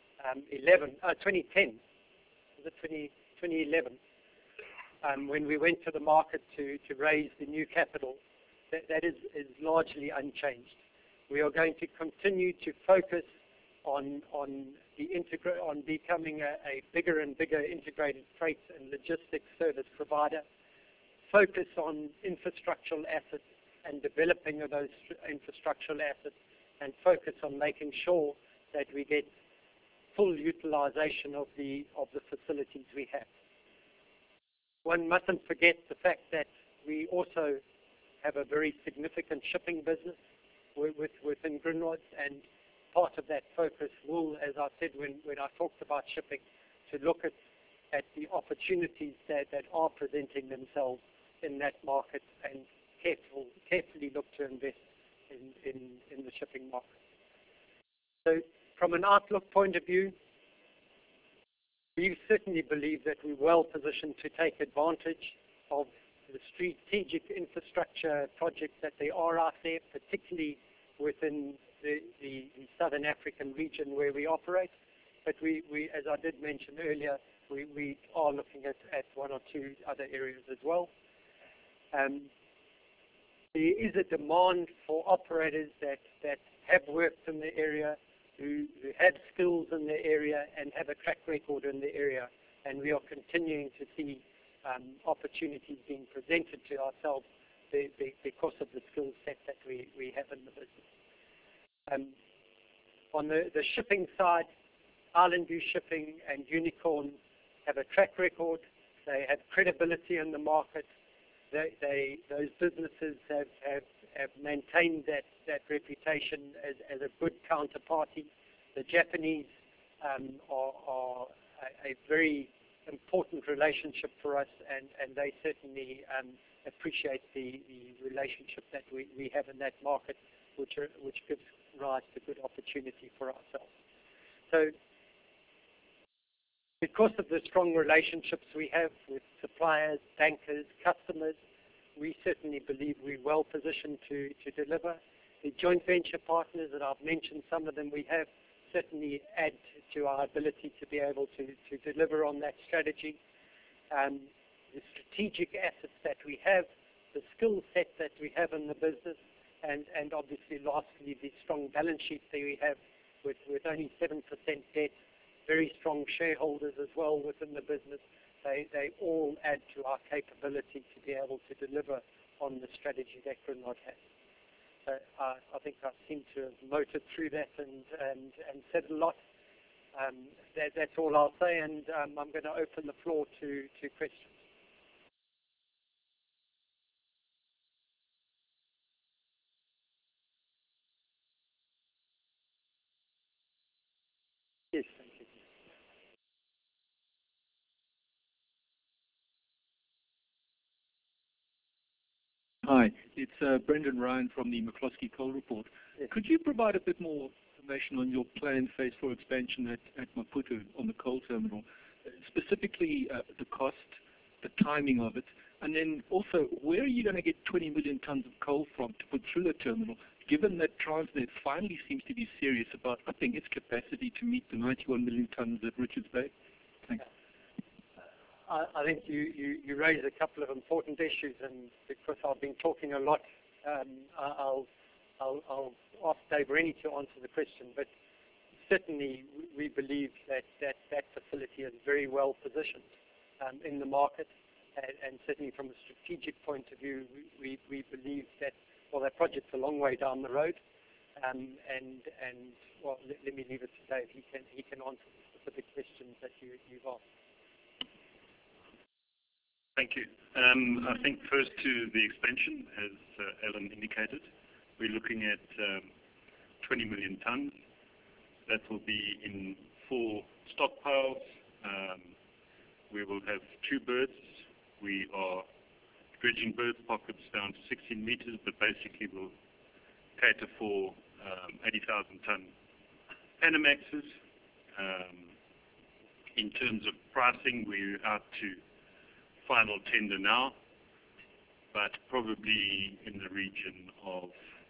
S2: was it 2011, when we went to the market to raise the new capital, that is largely unchanged. We are going to continue to focus on becoming a bigger and bigger integrated freight and logistics service provider, focus on infrastructural assets and developing of those infrastructural assets, and focus on making sure that we get full utilization of the facilities we have. One mustn't forget the fact that we also have a very significant shipping business within Grindrod, and part of that focus will, as I said when I talked about shipping, to look at the opportunities that are presenting themselves in that market and carefully look to invest in the shipping market. So from an outlook point of view, we certainly believe that we're well positioned to take advantage of the strategic infrastructure projects that there are out there, particularly within the Southern African region where we operate. But we as I did mention earlier, we are looking at one or two other areas as well. There is a demand for operators that have worked in the area, who have skills in the area and have a track record in the area, and we are continuing to see opportunities being presented to ourselves because of the skill set that we have in the business. On the shipping side, Island View Shipping and Unicorn have a track record. They have credibility in the market. Those businesses have maintained that reputation as a good counterparty. The Japanese are a very important relationship for us, and they certainly appreciate the relationship that we have in that market, which gives rise to good opportunity for ourselves. So, because of the strong relationships we have with suppliers, bankers, customers, we certainly believe we're well positioned to deliver. The joint venture partners that I've mentioned, some of them we have, certainly add to our ability to be able to deliver on that strategy. The strategic assets that we have, the skill set that we have in the business, and obviously lastly the strong balance sheet that we have with only 7% debt, very strong shareholders as well within the business. They all add to our capability to be able to deliver on the strategy that Grindrod has. So I think I seem to have motored through that and said a lot. That's all I'll say, and I'm going to open the floor to questions. Yes, thank you.
S3: Hi, it's Brendan Ryan from the McCloskey Coal Report.
S2: Yes.
S3: Could you provide a bit more information on your planned phase 4 expansion at Maputo on the coal terminal, specifically the cost, the timing of it, and then also where are you going to get 20 million tons of coal from to put through the terminal, given that Transnet finally seems to be serious about upping its capacity to meet the 91 million tons at Richards Bay? Thanks.
S2: I think you raise a couple of important issues, and because I've been talking a lot, I'll ask Dave Rennie to answer the question. But certainly, we believe that facility is very well positioned in the market, and certainly from a strategic point of view, we believe that that project's a long way down the road, and let me leave it to Dave. He can answer the specific questions that you've asked.
S4: Thank you. I think first to the expansion, as Alan indicated, we're looking at 20 million tons. That will be in 4 stockpiles. We will have 2 berths. We are dredging berth pockets down to 16 meters, but basically will cater for 80,000 ton Panamaxes. In terms of pricing, we're out to final tender now, but probably in the region of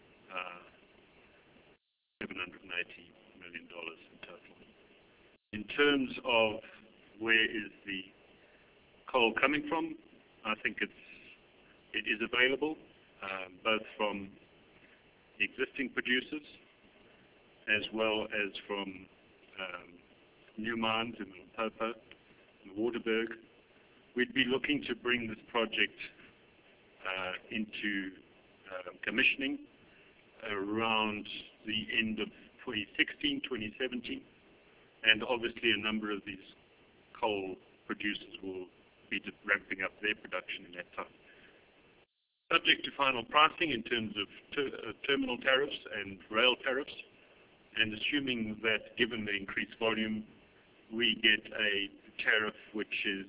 S4: $780 million in total. In terms of where is the coal coming from, I think it is available. both from existing producers as well as from new mines in the Limpopo and Waterberg. We'd be looking to bring this project into commissioning around the end of 2016, 2017, and obviously a number of these coal producers will be ramping up their production in that time. Subject to final pricing in terms of terminal tariffs and rail tariffs, and assuming that given the increased volume, we get a tariff which is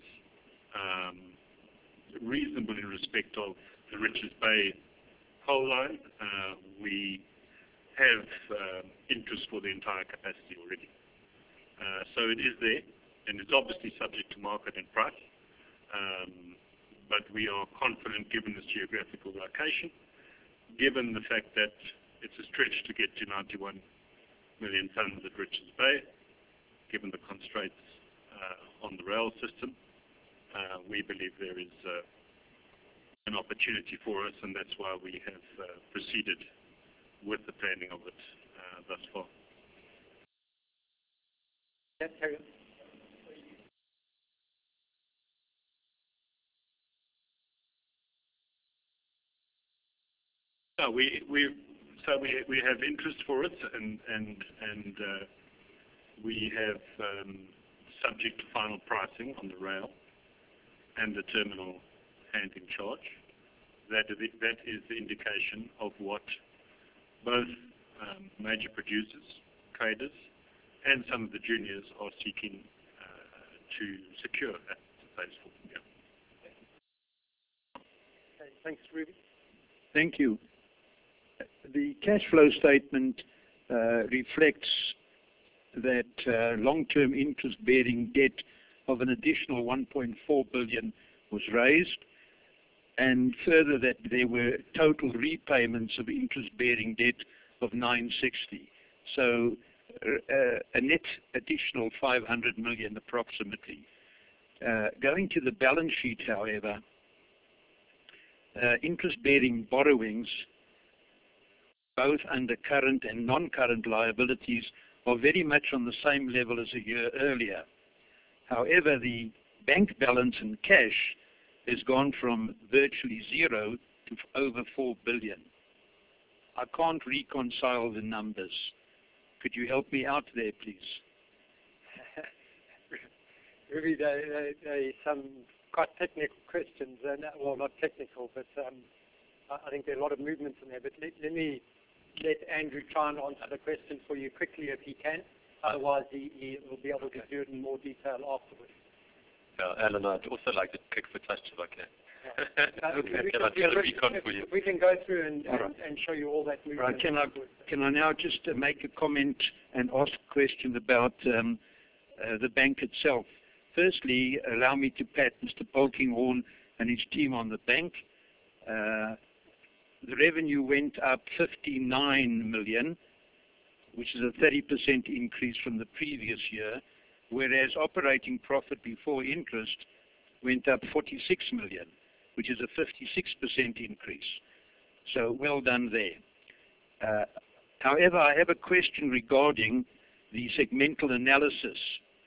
S4: reasonable in respect of the Richards Bay coal line, we have interest for the entire capacity already. So it is there, and it's obviously subject to market and price, but we are confident given this geographical location, given the fact that it's a stretch to get to 91 million tons at Richards Bay, given the constraints on the rail system. We believe there is an opportunity for us, and that's why we have proceeded with the planning of it thus far. No, we have interest for it, and we have subject to final pricing on the rail and the terminal handling charge. That is the indication of what both major producers, traders, and some of the juniors are seeking to secure at phase 4. Yeah.
S2: Okay, thanks, Ruby.
S5: Thank you. The cash flow statement reflects that long-term interest-bearing debt of an additional 1.4 billion was raised, and further that there were total repayments of interest-bearing debt of 960. So a net additional 500 million approximately. Going to the balance sheet, however, interest-bearing borrowings, both under current and non-current liabilities, are very much on the same level as a year earlier. However, the bank balance in cash has gone from virtually zero to over 4 billion. I can't reconcile the numbers. Could you help me out there, please?
S2: Ruby, there are some quite technical questions, and well, not technical, but I think there are a lot of movements in there. But let me let Andrew try and answer the question for you quickly if he can. Otherwise, he will be able to do it in more detail afterwards.
S6: Alan, I'd also like to click for touch if I can.
S2: We can go through and show you all that movement.
S5: Right. Can I now just make a comment and ask a question about the bank itself? Firstly, allow me to pat Mr. Polkinghorne and his team on the bank. The revenue went up 59 million, which is a 30% increase from the previous year, whereas operating profit before interest went up 46 million, which is a 56% increase. So well done there. However, I have a question regarding the segmental analysis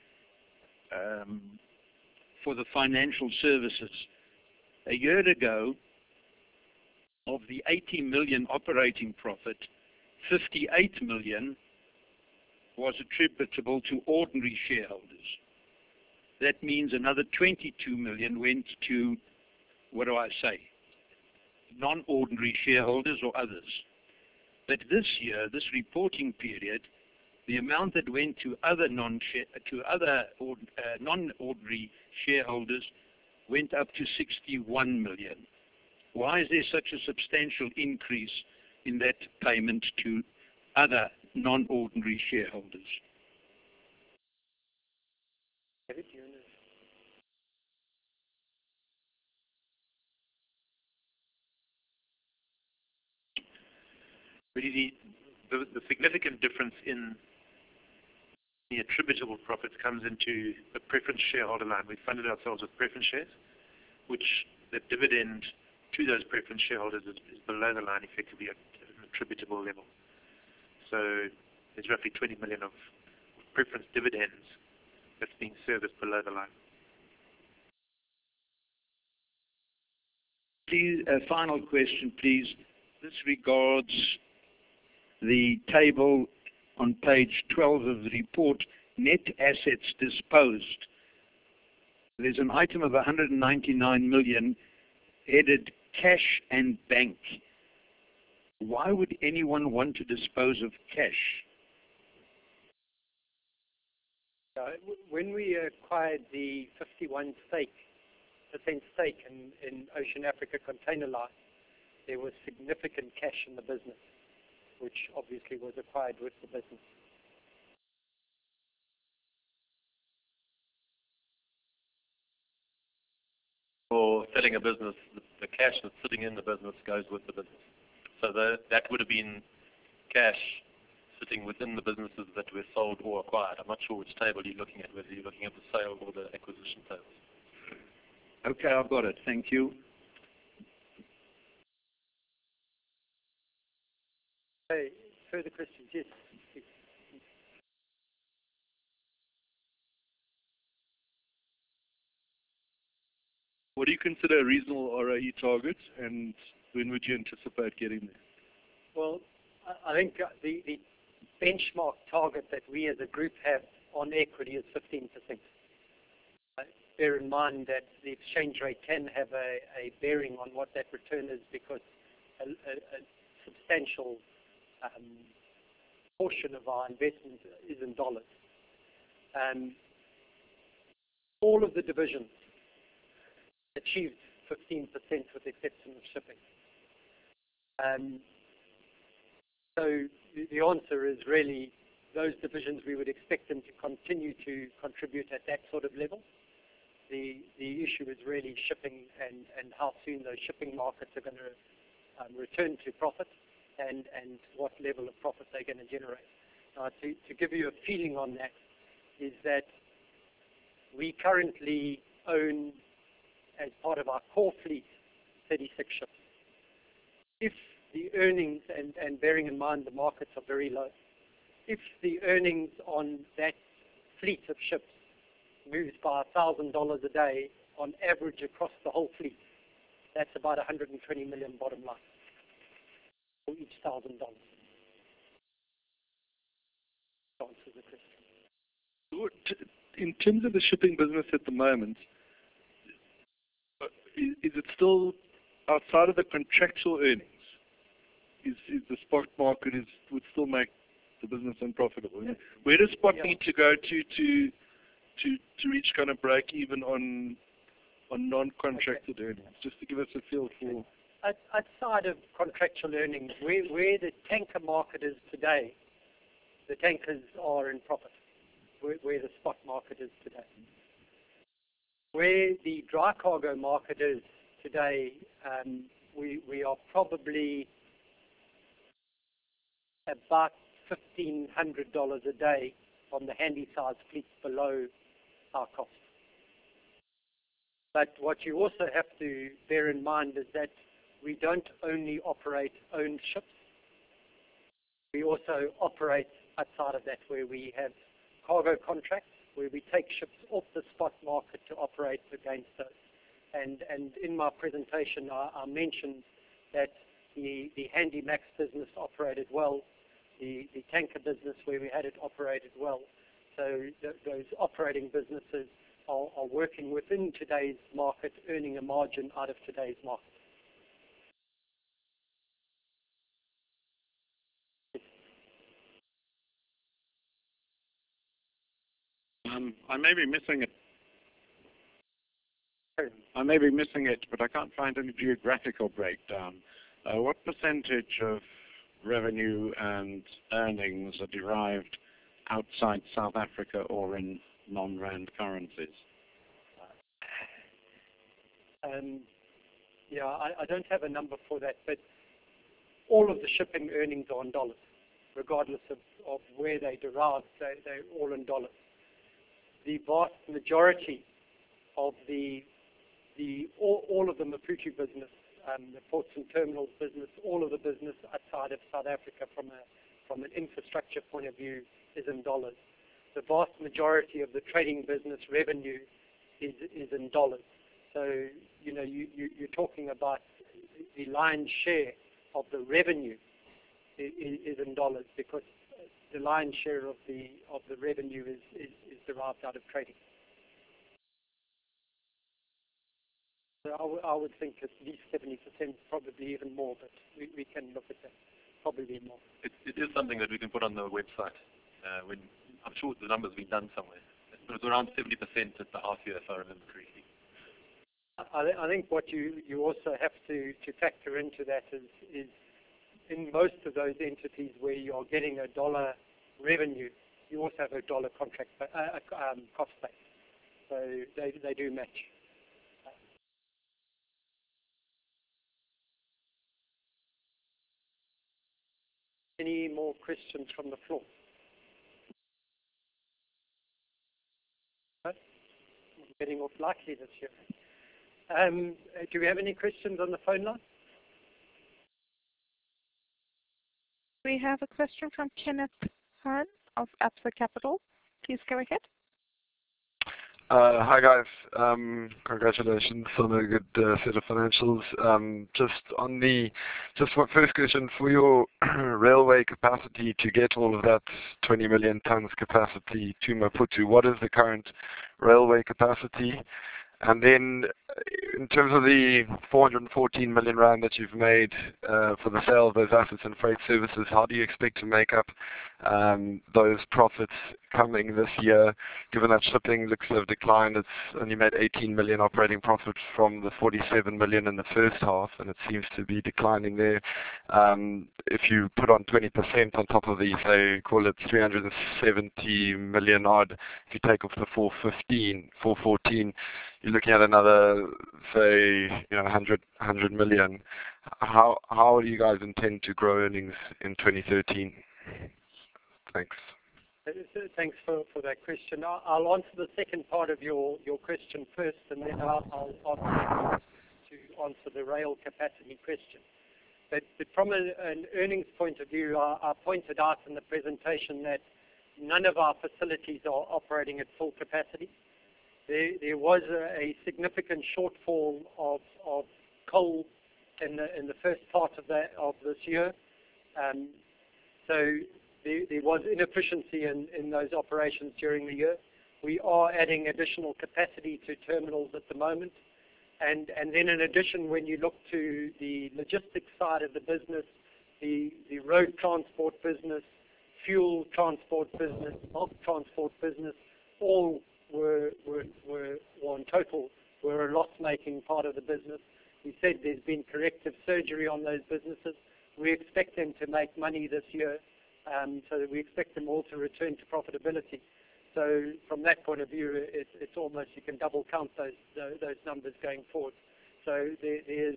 S5: for the financial services. A year ago, of the 80 million operating profit, 58 million was attributable to ordinary shareholders. That means another 22 million went to, what do I say, non-ordinary shareholders or others. But this year, this reporting period, the amount that went to other non-ordinary shareholders went up to 61 million. Why is there such a substantial increase in that payment to other non-ordinary shareholders?
S6: Really, the significant difference in the attributable profits comes into the preference shareholder line. We funded ourselves with preference shares, which the dividend to those preference shareholders is below the line, effectively at an attributable level. So there's roughly 20 million of preference dividends that's being serviced below the line.
S5: Please, a final question, please. This regards the table on page 12 of the report, net assets disposed. There's an item of 199 million headed cash and bank. Why would anyone want to dispose of cash?
S2: When we acquired the 51% stake in Ocean Africa Container Line, there was significant cash in the business, which obviously was acquired with the business.
S6: For selling a business, the cash that's sitting in the business goes with the business. So that would have been cash sitting within the businesses that were sold or acquired. I'm not sure which table you're looking at, whether you're looking at the sale or the acquisition tables.
S5: Okay, I've got it. Thank you.
S2: Okay, further questions? Yes.
S3: What do you consider a reasonable ROE target, and when would you anticipate getting there?
S2: Well, I think the benchmark target that we as a group have on equity is 15%. Bear in mind that the exchange rate can have a bearing on what that return is, because a substantial portion of our investment is in dollars. All of the divisions achieved 15% with the exception of shipping. So the answer is really those divisions, we would expect them to continue to contribute at that sort of level. The issue is really shipping and how soon those shipping markets are going to return to profit, and what level of profit they're going to generate. Now, to give you a feeling on that, is that we currently own, as part of our core fleet, 36 ships. If the earnings, and bearing in mind the markets are very low, if the earnings on that fleet of ships moves by $1,000 a day on average across the whole fleet, that's about 120 million bottom line for each $1,000. Answers the question.
S3: In terms of the shipping business at the moment, is it still outside of the contractual earnings? Is the spot market would still make the business unprofitable?
S2: Yes.
S3: Where does spot need to go to reach kind of break even on non-contracted earnings? Just to give us a feel for.
S2: Outside of contractual earnings, where the tanker market is today, the tankers are in profit. Where the spot market is today. Where the dry cargo market is today, we are probably about $1,500 a day on the handy-size fleet below our cost. But what you also have to bear in mind is that we don't only operate owned ships. We also operate outside of that, where we have cargo contracts, where we take ships off the spot market to operate against those. And in my presentation, I mentioned that the Handymax business operated well, the tanker business where we had it operated well. So those operating businesses are working within today's market, earning a margin out of today's market.
S1: I may be missing it. I may be missing it, but I can't find any geographical breakdown. What percentage of revenue and earnings are derived outside South Africa or in non-rand currencies?
S2: Yeah, I don't have a number for that, but all of the shipping earnings are in dollars, regardless of where they derive. They're all in dollars. The vast majority of all of the Maputo business the ports and terminals business, all of the business outside of South Africa from an infrastructure point of view is in dollars. The vast majority of the trading business revenue is in dollars. So, you're talking about the lion's share of the revenue is in dollars, because the lion's share of the revenue is derived out of trading. So I would think at least 70%, probably even more, but we can look at that. Probably more.
S6: It is something that we can put on the website. I'm sure the number's been done somewhere. It was around 70% at the half year, if I remember correctly.
S2: I think what you also have to factor into that is in most of those entities where you are getting a dollar revenue, you also have a dollar contract cost base. So they do match. Any more questions from the floor? No? I'm getting off lightly this year. Do we have any questions on the phone line?
S7: We have a question from Kenneth Hahn of Absa Capital. Please go ahead.
S8: Hi guys, congratulations on a good set of financials. One first question, for your railway capacity to get all of that 20 million tons capacity to Maputo, what is the current railway capacity? And then in terms of the 414 million rand that you've made for the sale of those assets and freight services, how do you expect to make up those profits coming this year, given that shipping looks to have declined? It's only made 18 million operating profit from the 47 million in the first half, and it seems to be declining there. If you put on 20% on top of these, say, call it 370 million odd, if you take off the 414, you're looking at another, say, 100 million. How do you guys intend to grow earnings in 2013? Thanks.
S2: Thanks for that question. I'll answer the second part of your question first, and then I'll ask to answer the rail capacity question. But from an earnings point of view, I pointed out in the presentation that none of our facilities are operating at full capacity. There was a significant shortfall of coal in the first part of this year. So there was inefficiency in those operations during the year. We are adding additional capacity to terminals at the moment. And then in addition, when you look to the logistics side of the business, the road transport business, fuel transport business, bulk transport business, all were in total a loss-making part of the business. We said there's been corrective surgery on those businesses. We expect them to make money this year, so that we expect them all to return to profitability. So from that point of view, it's almost, you can double count those numbers going forward. So there's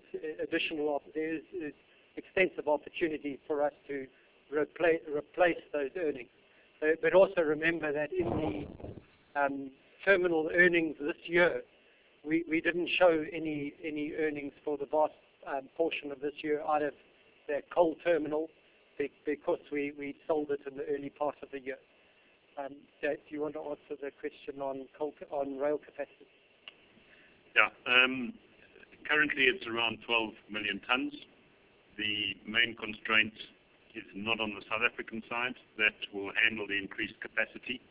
S2: extensive opportunity for us to replace those earnings. But also remember that in the terminal earnings this year, we didn't show any earnings for the vast portion of this year out of the coal terminal because we sold it in the early part of the year. Do you want to answer the question on rail capacity?
S4: Yeah. Currently it's around 12 million tons. The main constraint is not on the South African side. That will handle the increased capacity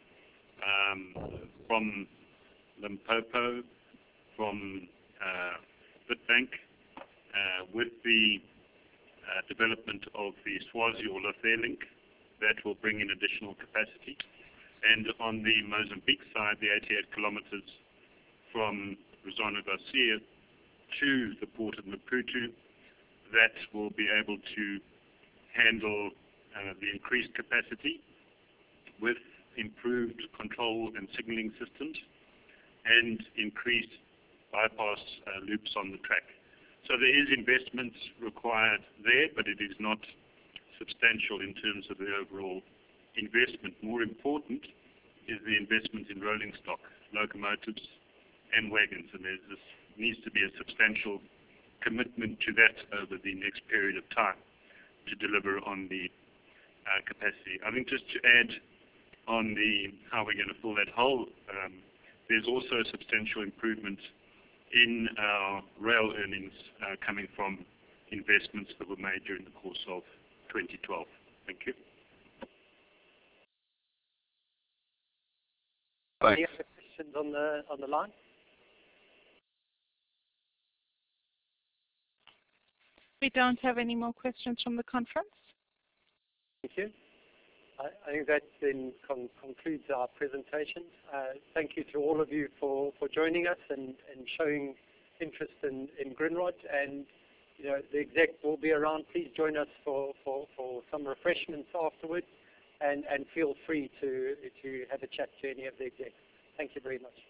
S4: from Limpopo, from Witbank, with the development of the Swazi or Lothian link. That will bring in additional capacity. And on the Mozambique side, the 88 kilometers from Rosano Garcia to the port of Maputo, that will be able to handle the increased capacity with improved control and signaling systems and increased bypass loops on the track. So there is investment required there, but it is not substantial in terms of the overall investment. More important is the investment in rolling stock, locomotives and wagons, and this needs to be a substantial commitment to that over the next period of time to deliver on the capacity. I think just to add on the how we're going to fill that hole, there's also a substantial improvement in our rail earnings coming from investments that were made during the course of 2012. Thank you.
S8: Thanks.
S2: Any other questions on the line?
S7: We don't have any more questions from the conference.
S2: Thank you. I think that then concludes our presentation. Thank you to all of you for joining us and showing interest in Grindrod. And the exec will be around. Please join us for some refreshments afterwards, and feel free to have a chat to any of the execs. Thank you very much.